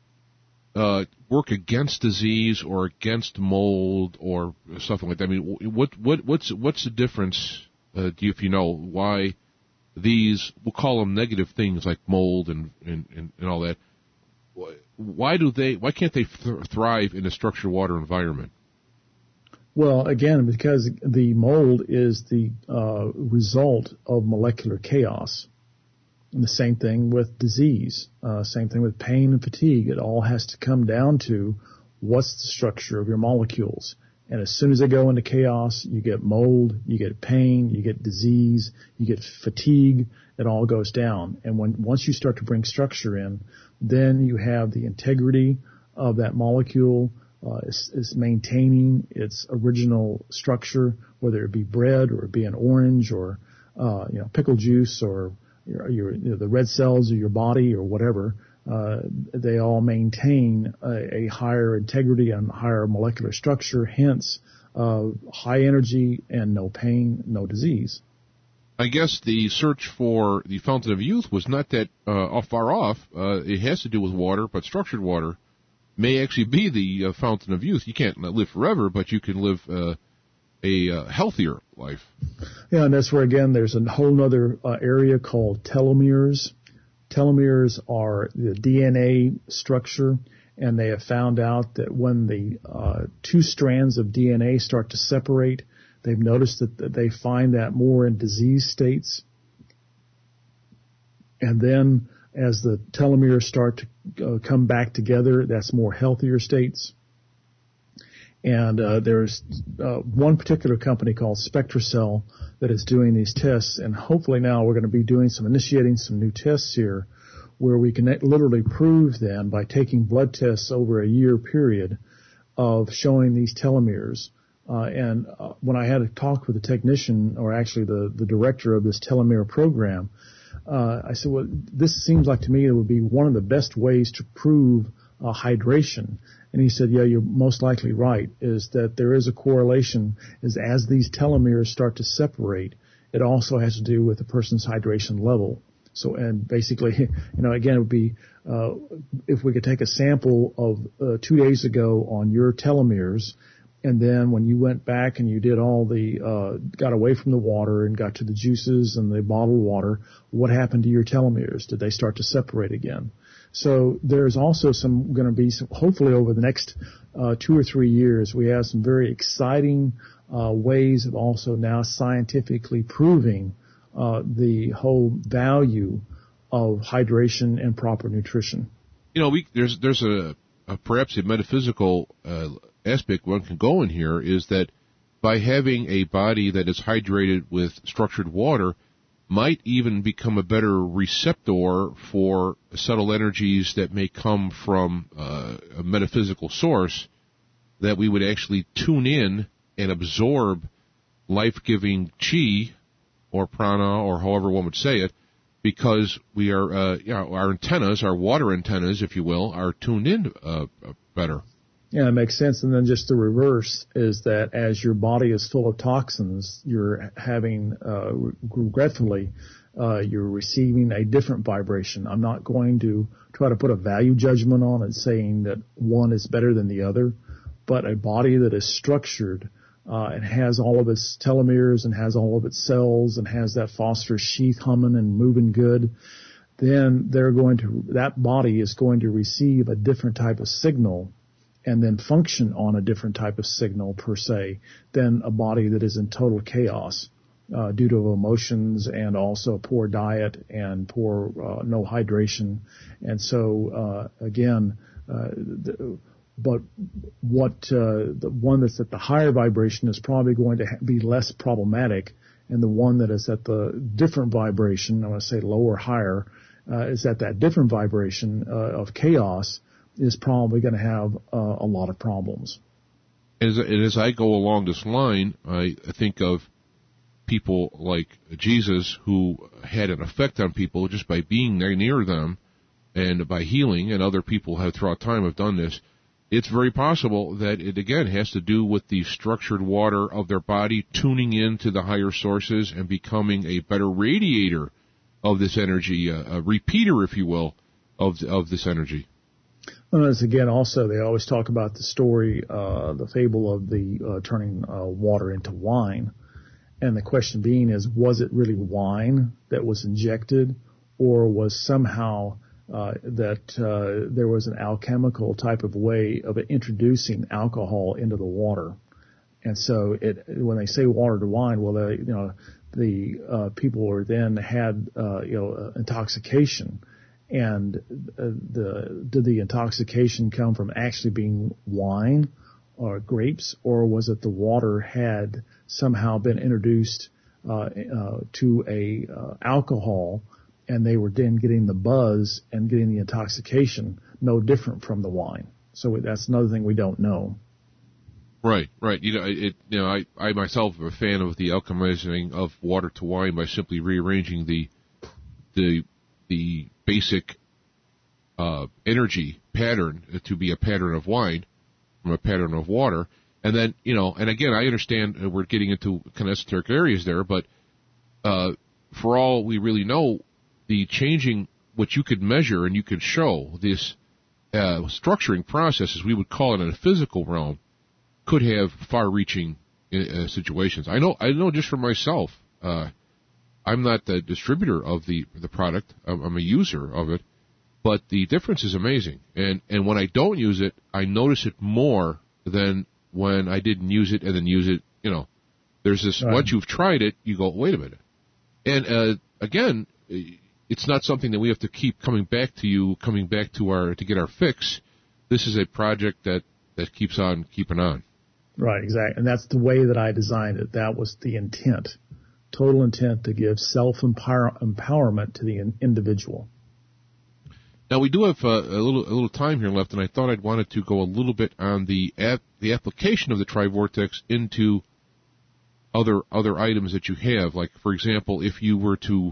uh, work against disease or against mold or something like that? I mean, what, what, what's, what's the difference, uh, do you, if you know, why these, we'll call them negative things like mold and, and, and, and all that, why do they, why can't they th- thrive in a structured water environment? Well, again, because the mold is the uh, result of molecular chaos. And the same thing with disease, uh, same thing with pain and fatigue. It all has to come down to what's the structure of your molecules. And as soon as they go into chaos, you get mold, you get pain, you get disease, you get fatigue. It all goes down. And when once you start to bring structure in, then you have the integrity of that molecule. Uh, is, is maintaining its original structure whether it be bread or it be an orange or uh, you know pickle juice or your, your you know, the red cells of your body or whatever. Uh, they all maintain a, a higher integrity and higher molecular structure, hence uh, high energy and no pain, no disease. I guess the search for the fountain of youth was not that uh, far off. Uh, it has to do with water, but structured water may actually be the uh, fountain of youth. You can't live forever, but you can live uh, a uh, healthier life. Yeah, and that's where, again, there's a whole other uh, area called telomeres. Telomeres are the D N A structure, and they have found out that when the uh, two strands of D N A start to separate, they've noticed that, that they find that more in disease states. And then as the telomeres start to uh, come back together, that's more healthier states. And uh, there's uh, one particular company called SpectraCell that is doing these tests, and hopefully now we're going to be doing some, initiating some new tests here where we can literally prove then by taking blood tests over a year period of showing these telomeres. Uh, and uh, when I had a talk with the technician, or actually the, the director of this telomere program, uh, I said, well, this seems like to me it would be one of the best ways to prove uh, hydration. And he said, yeah, you're most likely right, is that there is a correlation is as these telomeres start to separate, it also has to do with the person's hydration level. So, and basically, you know, again, it would be, uh, if we could take a sample of uh, two days ago on your telomeres, and then when you went back and you did all the, uh, got away from the water and got to the juices and the bottled water, what happened to your telomeres? Did they start to separate again? So there's also some going to be some, hopefully over the next uh, two or three years, we have some very exciting uh, ways of also now scientifically proving uh, the whole value of hydration and proper nutrition. You know, we, there's there's a, a perhaps a metaphysical uh, aspect one can go in here is that by having a body that is hydrated with structured water, might even become a better receptor for subtle energies that may come from uh, a metaphysical source, that we would actually tune in and absorb life-giving chi or prana or however one would say it, because we are, uh, you know, our antennas, our water antennas, if you will, are tuned in uh, better. Yeah, it makes sense. And then just the reverse is that as your body is full of toxins, you're having, uh, regretfully, uh, you're receiving a different vibration. I'm not going to try to put a value judgment on it saying that one is better than the other, but a body that is structured, uh, and has all of its telomeres and has all of its cells and has that phosphorus sheath humming and moving good, then they're going to, that body is going to receive a different type of signal and then function on a different type of signal per se than a body that is in total chaos uh, due to emotions and also poor diet and poor uh, no hydration. And so uh, again, uh, the, but what uh, the one that's at the higher vibration is probably going to ha- be less problematic, and the one that is at the different vibration, I want to say lower, higher, uh, is at that different vibration uh, of chaos, is probably going to have uh, a lot of problems. As, and as I go along this line, I, I think of people like Jesus who had an effect on people just by being there near them and by healing, and other people have throughout time have done this. It's very possible that it, again, has to do with the structured water of their body tuning into the higher sources and becoming a better radiator of this energy, a, a repeater, if you will, of of this energy. And as again, also, they always talk about the story, uh, the fable of the uh, turning uh, water into wine. And the question being is, was it really wine that was injected, or was somehow uh, that uh, there was an alchemical type of way of introducing alcohol into the water? And so it, when they say water to wine, well, they, you know, the uh, people were then had uh, you know intoxication. And uh, the did the intoxication come from actually being wine or grapes, or was it the water had somehow been introduced uh, uh, to a uh, alcohol, and they were then getting the buzz and getting the intoxication, no different from the wine? So that's another thing we don't know. Right, right. You know, it. You know, I, I myself am a fan of the alchemizing of water to wine by simply rearranging the, the, the basic uh, energy pattern to be a pattern of wine from a pattern of water, and then you know, and again, I understand we're getting into kind of esoteric areas there, but uh, for all we really know, the changing what you could measure and you could show this uh, structuring processes, we would call it in a physical realm, could have far-reaching uh, situations. I know, I know, just for myself, uh, I'm not the distributor of the the product. I'm, I'm a user of it, but the difference is amazing. And and when I don't use it, I notice it more than when I didn't use it and then use it. You know, there's this. Right. Once you've tried it, you go, wait a minute. And uh, again, it's not something that we have to keep coming back to you, coming back to our to get our fix. This is a project that that keeps on keeping on. Right, exactly. And that's the way that I designed it. That was the intent, total intent to give self-empowerment to the individual. Now, we do have uh, a little a little time here left, and I thought I'd wanted to go a little bit on the ap- the application of the Trivortex into other other items that you have. Like, for example, if you were to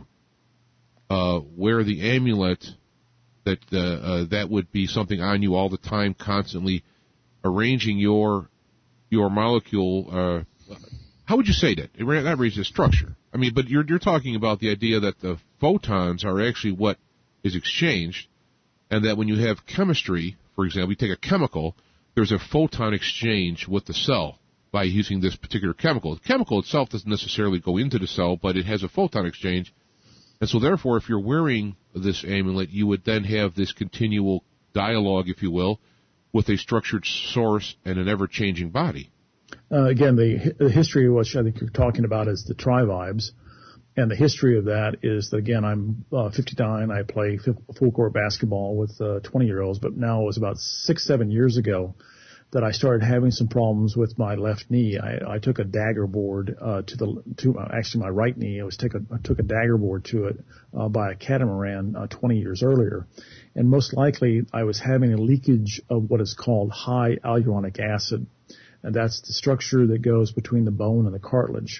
uh, wear the amulet, that uh, uh, that would be something on you all the time, constantly arranging your your molecule, uh, how would you say that? That raises structure. I mean, but you're you're talking about the idea that the photons are actually what is exchanged, and that when you have chemistry, for example, you take a chemical, there's a photon exchange with the cell by using this particular chemical. The chemical itself doesn't necessarily go into the cell, but it has a photon exchange, and so therefore, if you're wearing this amulet, you would then have this continual dialogue, if you will, with a structured source and an ever-changing body. Uh, again, the, the history, which I think you're talking about, is the Tri-Vibes. And the history of that is that, again, I'm uh, fifty-nine. I play full-court basketball with uh, twenty-year-olds, but now it was about six, seven years ago that I started having some problems with my left knee. I, I took a dagger board uh, to the to uh, actually my right knee. I was take a I took a dagger board to it uh, by a catamaran uh, twenty years earlier, and most likely I was having a leakage of what is called high hyaluronic acid, and that's the structure that goes between the bone and the cartilage.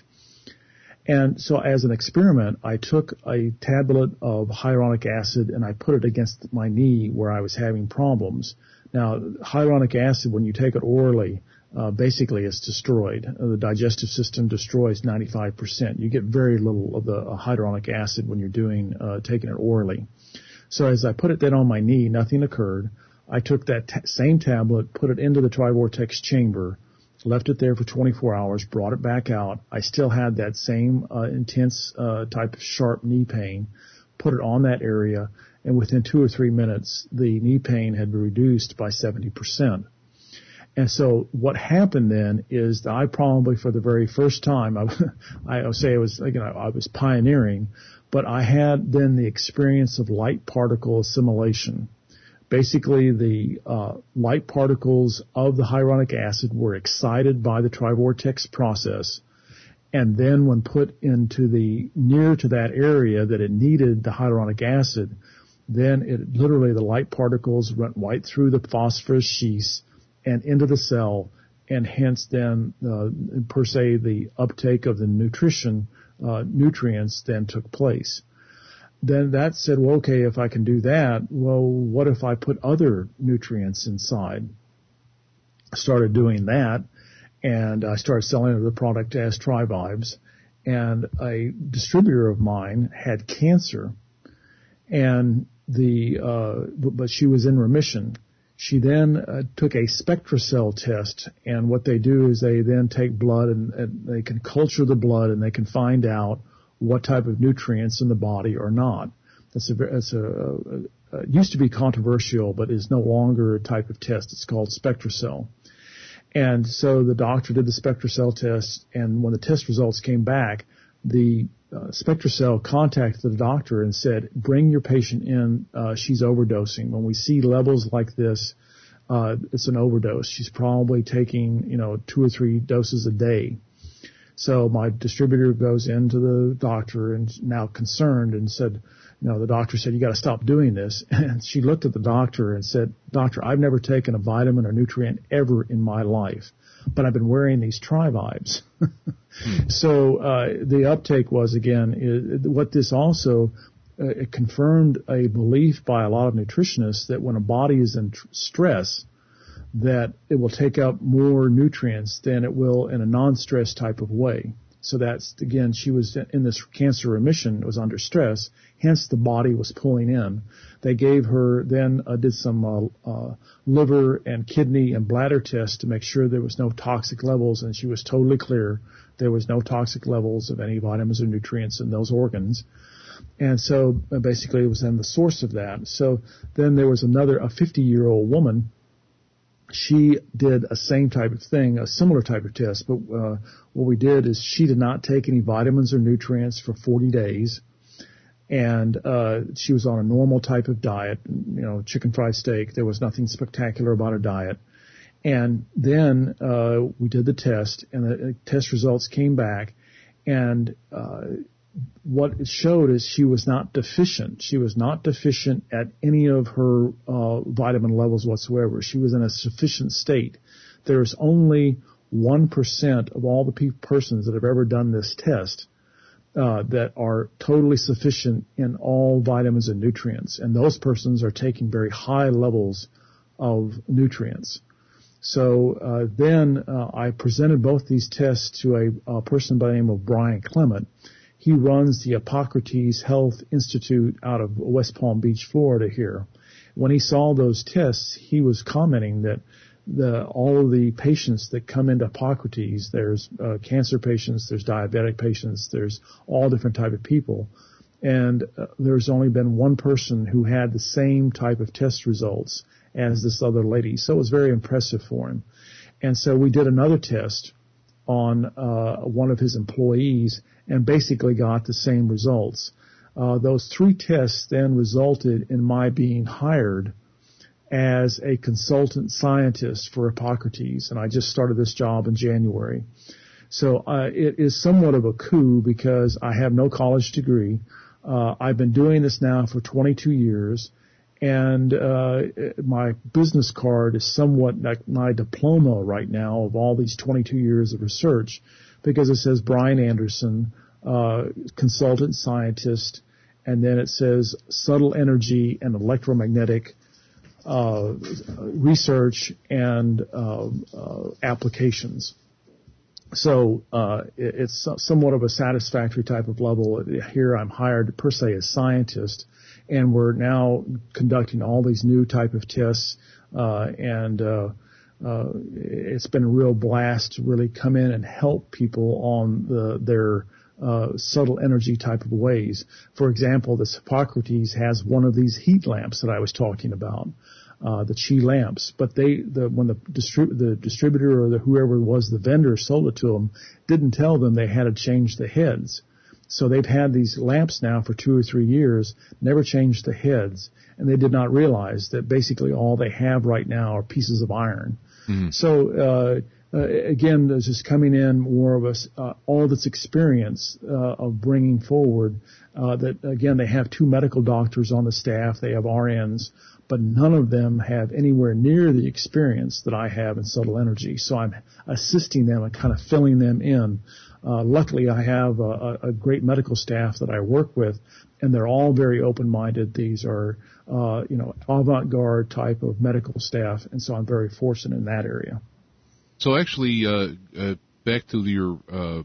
And so as an experiment, I took a tablet of hyaluronic acid and I put it against my knee where I was having problems. Now, hyaluronic acid, when you take it orally, uh, basically it's destroyed. Uh, the digestive system destroys ninety-five percent. You get very little of the uh, hyaluronic acid when you're doing uh, taking it orally. So as I put it then on my knee, nothing occurred. I took that t- same tablet, put it into the Trivortex chamber, left it there for twenty-four hours, brought it back out. I still had that same uh, intense uh, type of sharp knee pain, put it on that area, and within two or three minutes, the knee pain had been reduced by seventy percent. And so what happened then is that I probably for the very first time, I, I would say I was, you know, I was pioneering, but I had then the experience of light particle assimilation. Basically, the uh, light particles of the hyaluronic acid were excited by the Trivortex process, and then when put into the near to that area that it needed the hyaluronic acid, then it literally the light particles went right through the phosphorus sheaths and into the cell, and hence then uh, per se the uptake of the nutrition uh, nutrients then took place. Then that said, well, okay, if I can do that, well, what if I put other nutrients inside? I started doing that, and I started selling the product as Tri-Vibes, and a distributor of mine had cancer, and the uh, but she was in remission. She then uh, took a SpectraCell test, and what they do is they then take blood and, and they can culture the blood, and they can find out what type of nutrients in the body are not. That's a, that's a, a, a used to be controversial, but is no longer a type of test. It's called SpectraCell. And so the doctor did the SpectraCell test, and when the test results came back, the uh, SpectraCell contacted the doctor and said, bring your patient in, uh, she's overdosing. When we see levels like this, uh, it's an overdose. She's probably taking, you know, two or three doses a day. So my distributor goes into the doctor and now concerned and said, you know, the doctor said, you got to stop doing this. And she looked at the doctor and said, doctor, I've never taken a vitamin or nutrient ever in my life. but I've been wearing these Tri-Vibes. hmm. So uh, the uptake was, again, it, what this also uh, it confirmed a belief by a lot of nutritionists that when a body is in tr- stress, that it will take up more nutrients than it will in a non-stress type of way. So that's, again, she was in this cancer remission, was under stress, hence the body was pulling in. They gave her, then uh, did some uh, uh, liver and kidney and bladder tests to make sure there was no toxic levels, and she was totally clear there was no toxic levels of any vitamins or nutrients in those organs. And so uh, basically it was then the source of that. So then there was another, a fifty-year-old woman. She did a same type of thing, a similar type of test, but uh, what we did is she did not take any vitamins or nutrients for forty days, and uh, she was on a normal type of diet, you know, chicken fried steak. There was nothing spectacular about her diet. And then uh, we did the test, and the test results came back, and uh, what it showed is she was not deficient. She was not deficient at any of her uh, vitamin levels whatsoever. She was in a sufficient state. There's only one percent of all the pe- persons that have ever done this test uh, that are totally sufficient in all vitamins and nutrients. And those persons are taking very high levels of nutrients. So uh, then uh, I presented both these tests to a, a person by the name of Brian Clement. He runs the Hippocrates Health Institute out of West Palm Beach, Florida here. When he saw those tests, he was commenting that the, all of the patients that come into Hippocrates, there's uh, cancer patients, there's diabetic patients, there's all different type of people. And uh, there's only been one person who had the same type of test results as this other lady. So it was very impressive for him. And so we did another test on uh, one of his employees and basically got the same results. Uh, those three tests then resulted in my being hired as a consultant scientist for Hippocrates, and I just started this job in January. So uh, it is somewhat of a coup because I have no college degree. Uh, I've been doing this now for twenty-two years, and uh, my business card is somewhat like my diploma right now of all these twenty-two years of research, because it says Brian Anderson, uh, consultant scientist, and then it says subtle energy and electromagnetic uh, research and uh, uh, applications. So uh, it, it's somewhat of a satisfactory type of level. Here I'm hired per se as scientist, and we're now conducting all these new type of tests, uh, and uh, uh, it's been a real blast to really come in and help people on the, their uh, subtle energy type of ways. For example, this Hippocrates has one of these heat lamps that I was talking about, uh, the Qi lamps. But they, the, when the, distrib- the distributor or the whoever was the vendor sold it to them, didn't tell them they had to change the heads. So they've had these lamps now for two or three years, never changed the heads, and they did not realize that basically all they have right now are pieces of iron. Mm-hmm. So uh, uh, again, there's just coming in more of us, uh, all this experience uh, of bringing forward uh, that, again, they have two medical doctors on the staff, they have R Ns, but none of them have anywhere near the experience that I have in subtle energy. So I'm assisting them and kind of filling them in. Uh, luckily, I have a, a great medical staff that I work with, and they're all very open-minded. These are, uh, you know, avant-garde type of medical staff, and so I'm very fortunate in that area. So actually, uh, uh, back to your uh,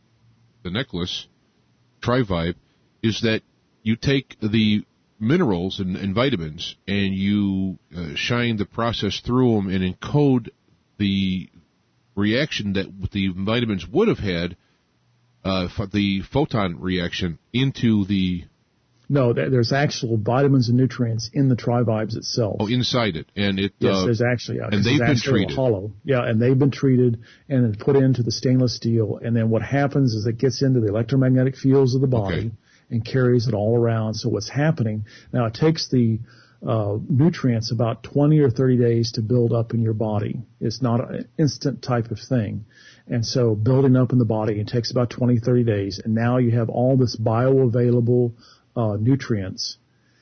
the necklace, Tri-Vibe, is that you take the minerals and, and vitamins and you uh, shine the process through them and encode the reaction that the vitamins would have had, uh, the photon reaction, into the... No, there's actual vitamins and nutrients in the Tri-Vibes itself. Oh, inside it. And it, yes, uh, there's actually... Yeah, and they've been treated. Hollow. Yeah, and they've been treated and then put into the stainless steel. And then what happens is it gets into the electromagnetic fields of the body okay. and carries it all around. So what's happening... Now, it takes the... Uh, nutrients about twenty or thirty days to build up in your body. It's not an instant type of thing. And so building up in the body, it takes about twenty, thirty days. And now you have all this bioavailable uh, nutrients.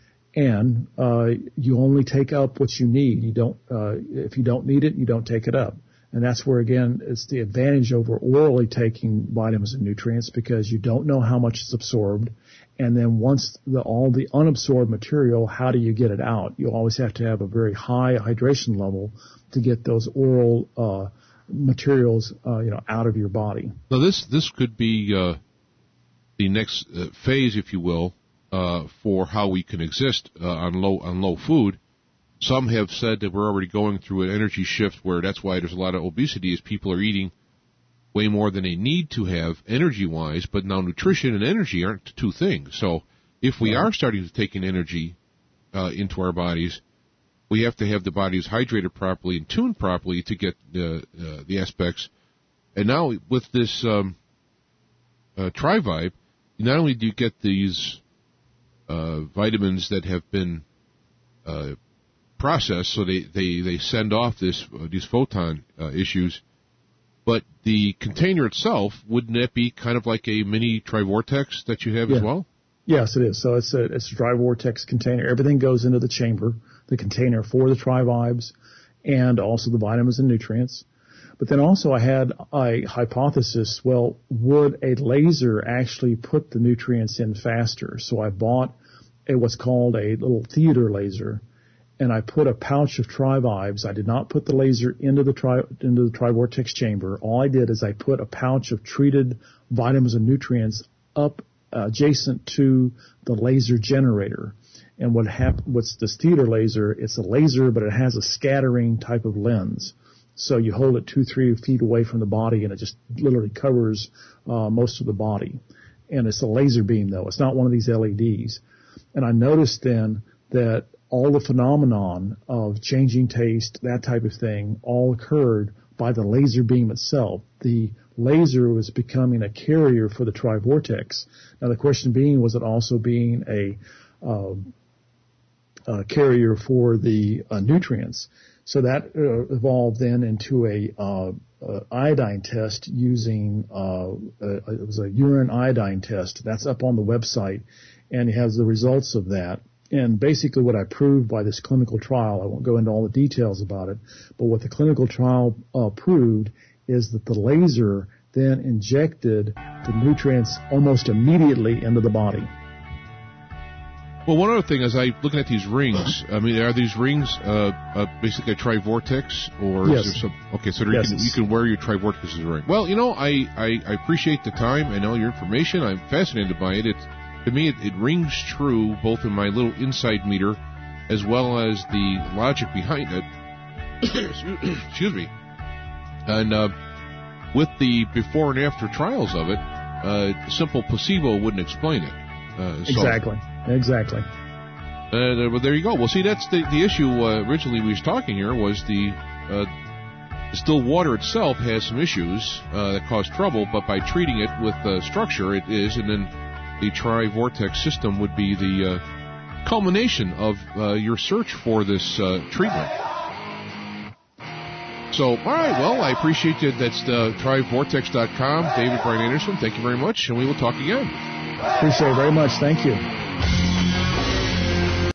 And uh, you only take up what you need. You don't, uh, if you don't need it, you don't take it up. And that's where, again, it's the advantage over orally taking vitamins and nutrients because you don't know how much is absorbed. And then once the, all the unabsorbed material, how do you get it out? You always have to have a very high hydration level to get those oral uh, materials, uh, you know, out of your body. Now, this this could be uh, the next uh, phase, if you will, uh, for how we can exist uh, on low on low food. Some have said that we're already going through an energy shift where that's why there's a lot of obesity is people are eating way more than they need to have energy-wise, but now nutrition and energy aren't two things. So if we are starting to take in energy uh, into our bodies, we have to have the bodies hydrated properly and tuned properly to get the, uh, the aspects. And now with this um, uh, TriVibe, not only do you get these uh, vitamins that have been uh, process, so they, they, they send off this uh, these photon uh, issues, but the container itself, wouldn't that be kind of like a mini TriVortex that you have yeah. as well? Yes, it is. So it's a it's a TriVortex container. Everything goes into the chamber, the container for the TriVibes, and also the vitamins and nutrients. But then also I had a hypothesis, well, would a laser actually put the nutrients in faster? So I bought a what's called a little theater laser, and I put a pouch of TriVibes. I did not put the laser into the tri, into the TriVortex chamber. All I did is I put a pouch of treated vitamins and nutrients up uh, adjacent to the laser generator. And what hap- what's this theater laser? It's a laser, but it has a scattering type of lens. So you hold it two, three feet away from the body, and it just literally covers uh, most of the body. And it's a laser beam, though. It's not one of these L E Ds. And I noticed then that all the phenomenon of changing taste, that type of thing, all occurred by the laser beam itself. The laser was becoming a carrier for the TriVortex. Now, the question being, was it also being a, uh, a carrier for the uh, nutrients? So that uh, evolved then into a uh, uh, iodine test using, uh, uh, it was a urine iodine test. That's up on the website, and it has the results of that. And basically what I proved by this clinical trial, I won't go into all the details about it, but what the clinical trial uh, proved is that the laser then injected the nutrients almost immediately into the body. Well, one other thing, as I looking at these rings, I mean, are these rings uh, uh, basically a TriVortex, or yes. is there some? Okay, so there yes. you, can, you can wear your TriVortex as a ring. Well, you know, I, I, I appreciate the time and all your information. I'm fascinated by it. It's To me, it, it rings true, both in my little insight meter as well as the logic behind it. Excuse me. And uh, with the before and after trials of it, uh, simple placebo wouldn't explain it. Uh, so, exactly. Exactly. Uh, well, there you go. Well, see, that's the, the issue uh, originally we was talking here was the uh, still water itself has some issues uh, that cause trouble, but by treating it with uh, structure, it is, and then the TriVortex system would be the uh, culmination of uh, your search for this uh, treatment. So, all right, well, I appreciate it. That's the tri vortex dot com. David Brian Anderson, thank you very much, and we will talk again. Appreciate it very much. Thank you.